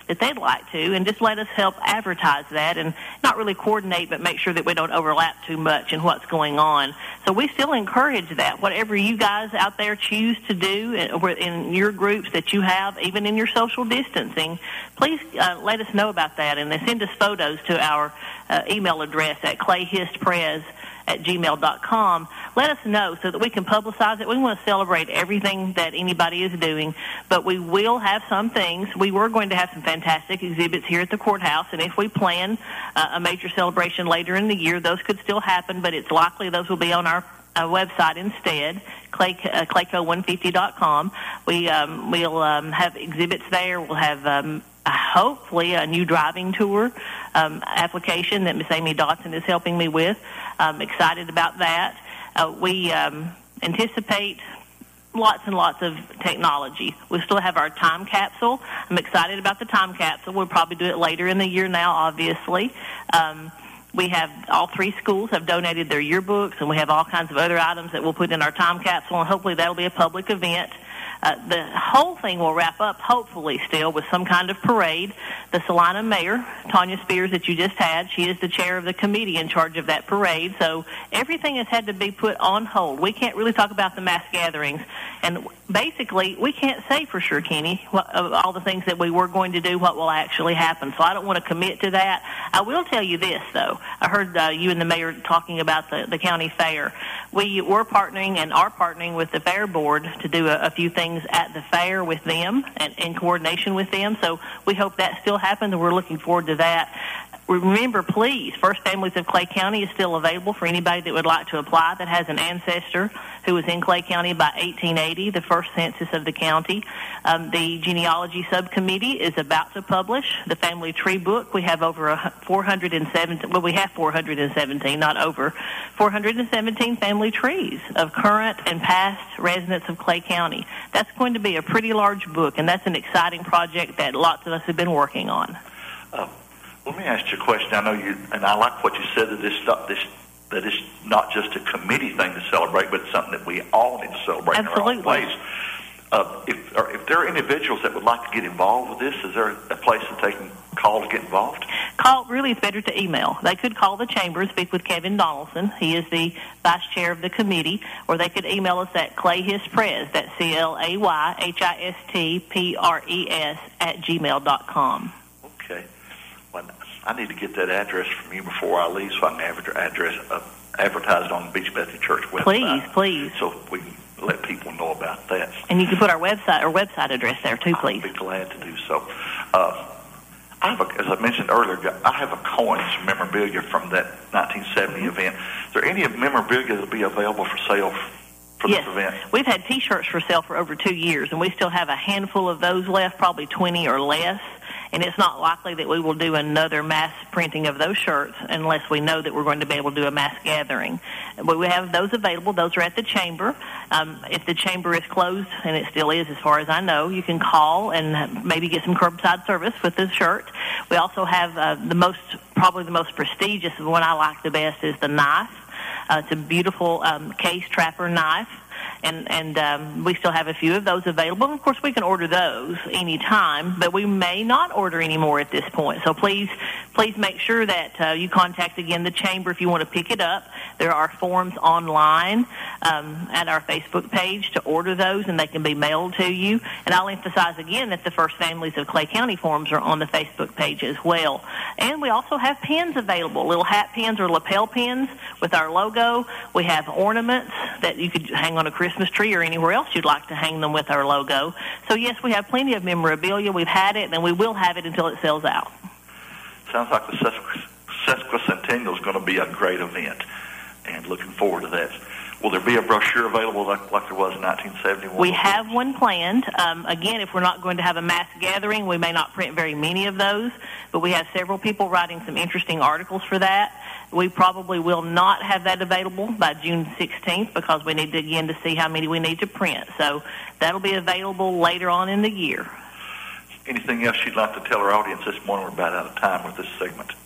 [SPEAKER 14] that they'd like to, and just let us help advertise that and not really coordinate, but make sure that we don't overlap too much in what's going on. So we still encourage that. Whatever you guys out there choose to do in your groups that you have, even in your social distancing, please uh, let us know about that, and send us photos to our uh, email address at clayhistprez at gmail dot com. Let us know so that we can publicize it. We want to celebrate everything that anybody is doing, but we will have some things. We were going to have some fantastic exhibits here at the courthouse, and if we plan uh, a major celebration later in the year, those could still happen, but it's likely those will be on our uh, website instead, clay, uh, clayco one fifty dot com. We, um, we'll um, have exhibits there. We'll have um, hopefully a new driving tour um, application that Miss Amy Dotson is helping me with. I'm excited about that. Uh, we um, anticipate lots and lots of technology. We still have our time capsule. I'm excited about the time capsule. We'll probably do it later in the year now, obviously. Um, we have all three schools have donated their yearbooks, and we have all kinds of other items that we'll put in our time capsule, and hopefully that'll be a public event. Uh, the whole thing will wrap up, hopefully, still with some kind of parade. The Salina mayor, Tanya Spears, that you just had, she is the chair of the committee in charge of that parade. So everything has had to be put on hold. We can't really talk about the mass gatherings. And basically, we can't say for sure, Kenny, what, of all the things that we were going to do, what will actually happen. So I don't want to commit to that. I will tell you this, though. I heard uh, you and the mayor talking about the, the county fair. We were partnering and are partnering with the fair board to do a, a few things at the fair with them and in coordination with them. So we hope that still happens, and we're looking forward to that. Remember, please, First Families of Clay County is still available for anybody that would like to apply that has an ancestor who was in Clay County by eighteen eighty, the first census of the county. Um, the genealogy subcommittee is about to publish the family tree book. We have over four hundred seventeen, well, we have four hundred seventeen, not over, four hundred seventeen family trees of current and past residents of Clay County. That's going to be a pretty large book, and that's an exciting project that lots of us have been working on.
[SPEAKER 2] Uh, let me ask you a question. I know you, and I like what you said, that this, this that it's not just a committee thing to celebrate, but it's something that we all need to celebrate
[SPEAKER 14] Absolutely.
[SPEAKER 2] in our own ways. Uh, if, or if there are individuals that would like to get involved with this, is there a place that they can call to get involved?
[SPEAKER 14] Call, really, it's better to email. They could call the chamber and speak with Kevin Donaldson. He is the vice chair of the committee, or they could email us at clayhistprez, that's C L A Y H I S T P R E S, at gmail dot com.
[SPEAKER 2] Okay. Well, I need to get that address from you before I leave so I can adver- address, uh, advertise it on the Beach Bethany Church website.
[SPEAKER 14] Please, please.
[SPEAKER 2] So we can let people know about that.
[SPEAKER 14] And you can put our website or website address there too, please.
[SPEAKER 2] I'll be glad to do so. Uh, I have, a, as I mentioned earlier, I have a coin, some memorabilia from that nineteen seventy mm-hmm. event. Is there any memorabilia that will be available for sale for
[SPEAKER 14] yes.
[SPEAKER 2] this event?
[SPEAKER 14] We've had T-shirts for sale for over two years, and we still have a handful of those left, probably twenty or less. And it's not likely that we will do another mass printing of those shirts unless we know that we're going to be able to do a mass gathering. But we have those available. Those are at the chamber. Um, if the chamber is closed, and it still is as far as I know, you can call and maybe get some curbside service with the shirt. We also have uh, the most, probably the most prestigious, the one I like the best is the knife. Uh, it's a beautiful um, case trapper knife. And, and um, we still have a few of those available. Of course, we can order those anytime, but we may not order any more at this point. So please, please make sure that uh, you contact, again, the chamber if you want to pick it up. There are forms online um, at our Facebook page to order those, and they can be mailed to you. And I'll emphasize again that the First Families of Clay County forms are on the Facebook page as well. And we also have pins available, little hat pins or lapel pins with our logo. We have ornaments that you could hang on a Christmas tree or anywhere else you'd like to hang them with our logo. So, yes, we have plenty of memorabilia. We've had it, and we will have it until it sells out.
[SPEAKER 2] Sounds like the sesquicentennial is going to be a great event, and looking forward to that. Will there be a brochure available like, like there was in nineteen seventy-one?
[SPEAKER 14] We have one planned. Um, again, if we're not going to have a mass gathering, we may not print very many of those, but we have several people writing some interesting articles for that. We probably will not have that available by June sixteenth because we need to, again, to see how many we need to print. So that'll be available later on in the year.
[SPEAKER 2] Anything else you'd like to tell our audience this morning? We're about out of time with this segment.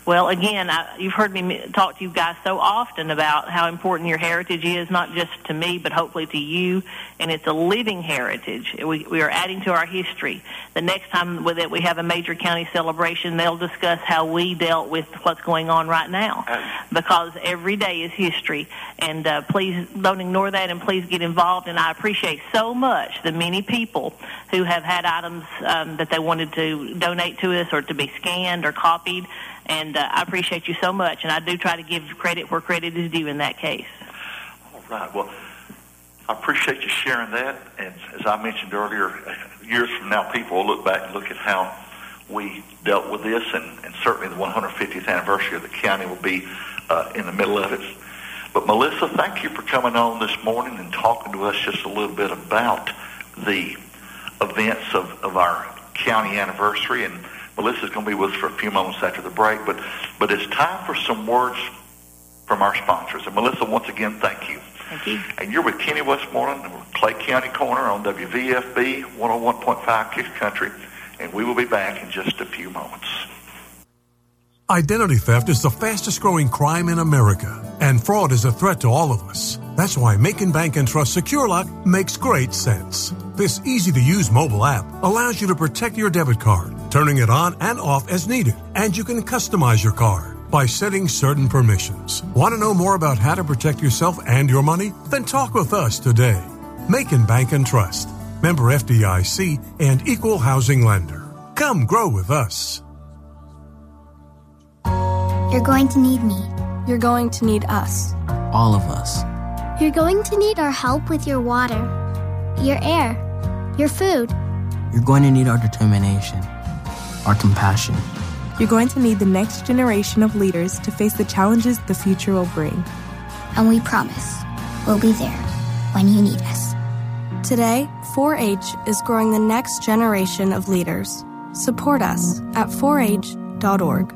[SPEAKER 14] Well, again, I, you've heard me talk to you guys so often about how important your heritage is, not just to me, but hopefully to you, and it's a living heritage. We, we are adding to our history. The next time that we have a major county celebration, they'll discuss how we dealt with what's going on right now, because every day is history. And uh, please don't ignore that, and please get involved. And I appreciate so much the many people who have had items um, that they wanted to donate to us or to be scanned or copied. And uh, I appreciate you so much, and I do try to give credit where credit is due in that case.
[SPEAKER 2] All right. Well, I appreciate you sharing that. And as I mentioned earlier, years from now, people will look back and look at how we dealt with this, and, and certainly the one hundred fiftieth anniversary of the county will be uh, in the middle of it. But, Melissa, thank you for coming on this morning and talking to us just a little bit about the events of, of our county anniversary. And Melissa's going to be with us for a few moments after the break, but but it's time for some words from our sponsors. And Melissa, once again, thank you.
[SPEAKER 14] Thank you.
[SPEAKER 2] And you're with Kenny Westmoreland and Clay County Corner on W V F B one oh one point five Kick Country, and we will be back in just a few moments.
[SPEAKER 3] Identity theft is the fastest growing crime in America, and fraud is a threat to all of us. That's why Macon Bank and Trust SecureLock makes great sense. This easy-to-use mobile app allows you to protect your debit card, turning it on and off as needed, and you can customize your card by setting certain permissions. Want to know more about how to protect yourself and your money? Then talk with us today. Macon Bank and Trust, member F D I C and equal housing lender. Come grow with us.
[SPEAKER 4] You're going to need me.
[SPEAKER 5] You're going to need us.
[SPEAKER 6] All of us.
[SPEAKER 4] You're going to need our help with your water, your air, your food.
[SPEAKER 6] You're going to need our determination, our compassion.
[SPEAKER 5] You're going to need the next generation of leaders to face the challenges the future will bring.
[SPEAKER 4] And we promise we'll be there when you need us.
[SPEAKER 5] Today, four H is growing the next generation of leaders. Support us at four H dot org.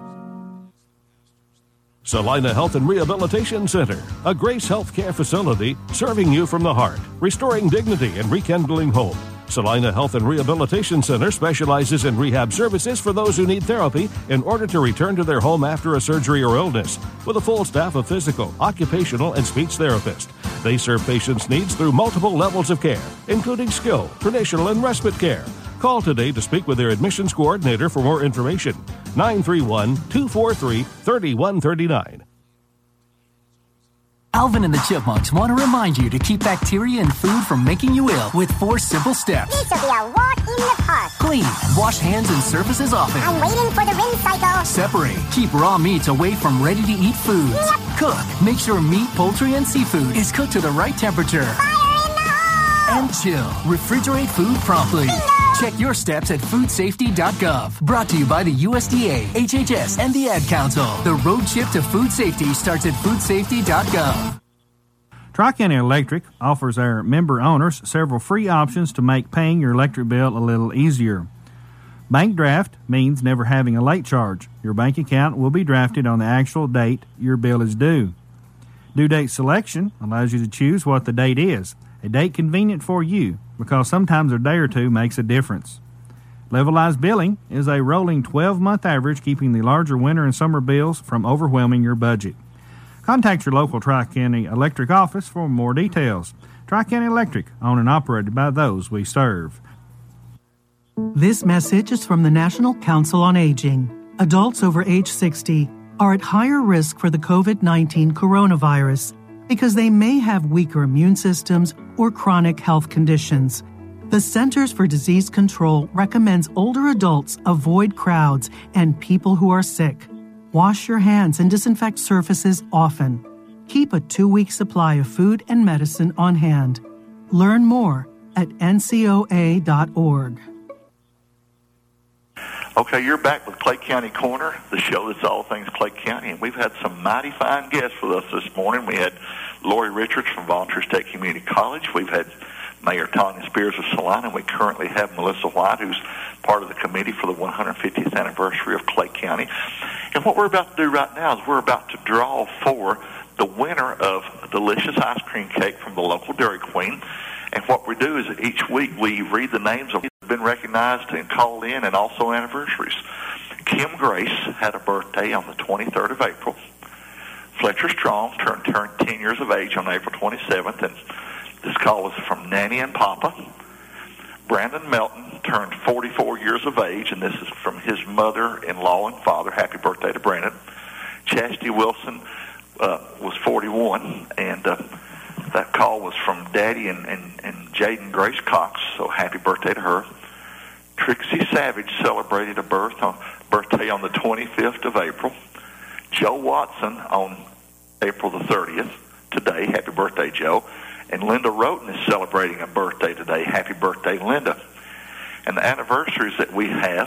[SPEAKER 7] Salina Health and Rehabilitation Center, a Grace Healthcare facility serving you from the heart, restoring dignity and rekindling hope. Salina Health and Rehabilitation Center specializes in rehab services for those who need therapy in order to return to their home after a surgery or illness, with a full staff of physical, occupational, and speech therapists. They serve patients' needs through multiple levels of care, including skill, traditional, and respite care. Call today to speak with their admissions coordinator for more information. nine three one, two four three, three one three nine.
[SPEAKER 8] Alvin and the Chipmunks want to remind you to keep bacteria in food from making you ill with four simple steps.
[SPEAKER 9] This will be a walk in the park.
[SPEAKER 8] Clean. Wash hands and surfaces often.
[SPEAKER 9] I'm waiting for the rinse cycle.
[SPEAKER 8] Separate. Keep raw meats away from ready-to-eat foods.
[SPEAKER 9] Yep.
[SPEAKER 8] Cook. Make sure meat, poultry, and seafood is cooked to the right temperature.
[SPEAKER 9] Fire in the hole!
[SPEAKER 8] And chill. Refrigerate food promptly.
[SPEAKER 9] Bingo!
[SPEAKER 8] Check your steps at food safety dot gov. Brought to you by the U S D A, H H S, and the Ad Council. The road trip to food safety starts at food safety dot gov.
[SPEAKER 10] Tri-County Electric offers our member owners several free options to make paying your electric bill a little easier. Bank draft means never having a late charge. Your bank account will be drafted on the actual date your bill is due. Due date selection allows you to choose what the date is, a date convenient for you, because sometimes a day or two makes a difference. Levelized billing is a rolling twelve-month average, keeping the larger winter and summer bills from overwhelming your budget. Contact your local Tri-County Electric office for more details. Tri-County Electric, owned and operated by those we serve.
[SPEAKER 11] This message is from the National Council on Aging. Adults over age sixty are at higher risk for the covid nineteen coronavirus because they may have weaker immune systems or chronic health conditions. The Centers for Disease Control recommends older adults avoid crowds and people who are sick. Wash your hands and disinfect surfaces often. Keep a two-week supply of food and medicine on hand. Learn more at N C O A dot org.
[SPEAKER 2] Okay, you're back with Clay County Corner, the show that's all things Clay County, and we've had some mighty fine guests with us this morning. We had Lori Richards from Volunteer State Community College. We've had Mayor Tanya Spears of Salina, and we currently have Melissa White, who's part of the committee for the one hundred fiftieth anniversary of Clay County. And what we're about to do right now is we're about to draw for the winner of a delicious ice cream cake from the local Dairy Queen. And what we do is each week we read the names of people who have been recognized and called in, and also anniversaries. Kim Grace had a birthday on the twenty-third of April. Fletcher Strong turned, turned ten years of age on April twenty-seventh, and this call was from Nanny and Papa. Brandon Melton turned forty-four years of age, and this is from his mother-in-law and father. Happy birthday to Brandon. Chastity Wilson uh, was forty-one, and uh, that call was from Daddy and, and, and Jaden Grace Cox, so happy birthday to her. Trixie Savage celebrated a birth on, birthday on the twenty-fifth of April. Joe Watson on April the thirtieth, today. Happy birthday, Joe. And Linda Roten is celebrating a birthday today. Happy birthday, Linda. And the anniversaries that we have,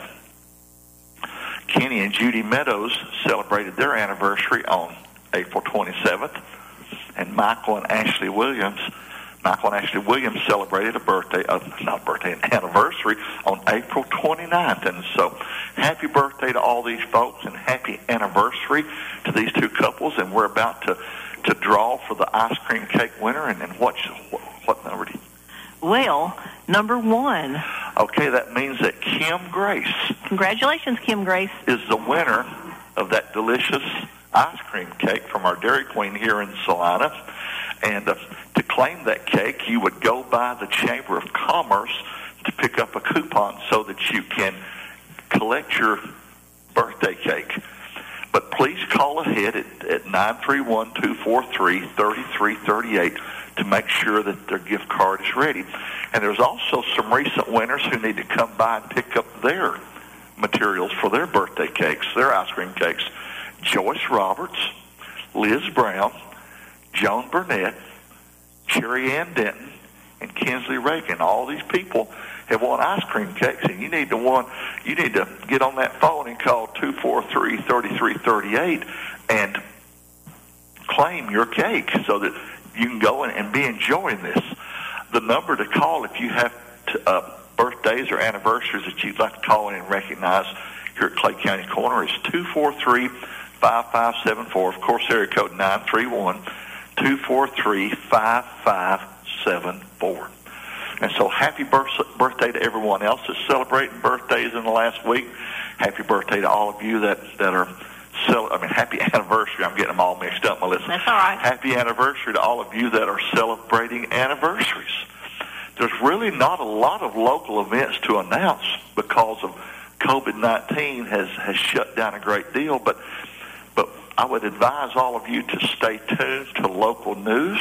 [SPEAKER 2] Kenny and Judy Meadows celebrated their anniversary on April twenty-seventh. And Michael and Ashley Williams, Michael and Ashley Williams celebrated a birthday, uh, not birthday, an anniversary on April twenty-ninth. And so happy birthday to all these folks and happy anniversary to these two couples. And we're about to, to draw for the ice cream cake winner. And, and what, what, what number do you?
[SPEAKER 14] Well, number one.
[SPEAKER 2] Okay, that means that Kim Grace.
[SPEAKER 14] Congratulations, Kim Grace.
[SPEAKER 2] Is the winner of that delicious ice cream cake from our Dairy Queen here in Salina. And uh, to claim that cake, you would go by the Chamber of Commerce to pick up a coupon so that you can collect your birthday cake. But please call ahead at, at nine three one, two four three, three three three eight to make sure that their gift card is ready. And there's also some recent winners who need to come by and pick up their materials for their birthday cakes, their ice cream cakes. Joyce Roberts, Liz Brown, Joan Burnett, Cherry Ann Denton, and Kinsley Reagan. All these people have won ice cream cakes, and you need to one, you need to get on that phone and call two four three, three three three eight and claim your cake so that you can go in and be enjoying this. The number to call if you have to, uh, birthdays or anniversaries that you'd like to call in and recognize here at Clay County Corner is two four three, five five seven four. Of course, area code nine three one, two four three, five five seven four. And so happy birth- birthday to everyone else that's celebrating birthdays in the last week. Happy birthday to all of you that, that are, cel- I mean, happy anniversary. I'm getting them all mixed up, Melissa.
[SPEAKER 14] That's all right.
[SPEAKER 2] Happy anniversary to all of you that are celebrating anniversaries. There's really not a lot of local events to announce because of COVID nineteen has, has shut down a great deal, but but I would advise all of you to stay tuned to local news,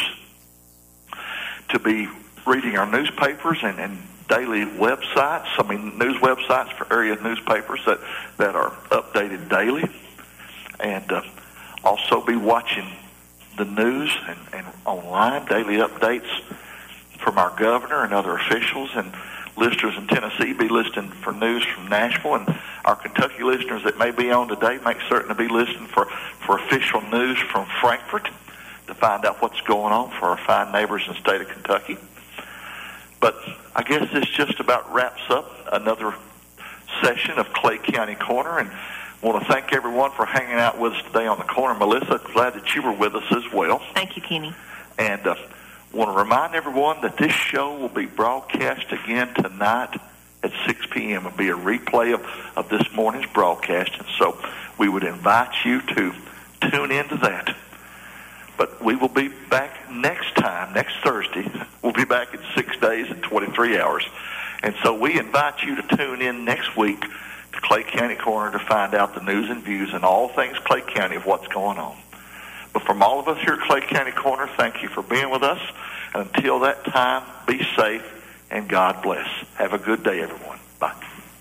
[SPEAKER 2] to be reading our newspapers and, and daily websites, I mean news websites for area newspapers that, that are updated daily, and uh, also be watching the news and, and online, daily updates from our governor and other officials, and listeners in Tennessee be listening for news from Nashville, and our Kentucky listeners that may be on today make certain to be listening for, for official news from Frankfort to find out what's going on for our fine neighbors in the state of Kentucky. But I guess this just about wraps up another session of Clay County Corner, and I want to thank everyone for hanging out with us today on the corner. Melissa, glad that you were with us as well.
[SPEAKER 14] Thank you, Kenny.
[SPEAKER 2] And uh, want to remind everyone that this show will be broadcast again tonight at six p.m. It'll be a replay of, of this morning's broadcast, and so we would invite you to tune into that. But we will be back next time, next Thursday. We'll be back in six days and twenty-three hours. And so we invite you to tune in next week to Clay County Corner to find out the news and views and all things Clay County of what's going on. But from all of us here at Clay County Corner, thank you for being with us. And until that time, be safe and God bless. Have a good day, everyone. Bye.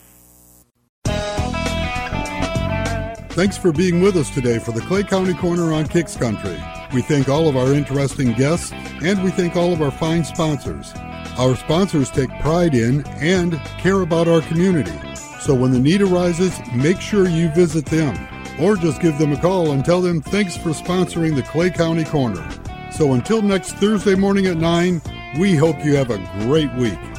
[SPEAKER 1] Thanks for being with us today for the Clay County Corner on Kicks Country. We thank all of our interesting guests, and we thank all of our fine sponsors. Our sponsors take pride in and care about our community. So when the need arises, make sure you visit them, or just give them a call and tell them thanks for sponsoring the Clay County Corner. So until next Thursday morning at nine, we hope you have a great week.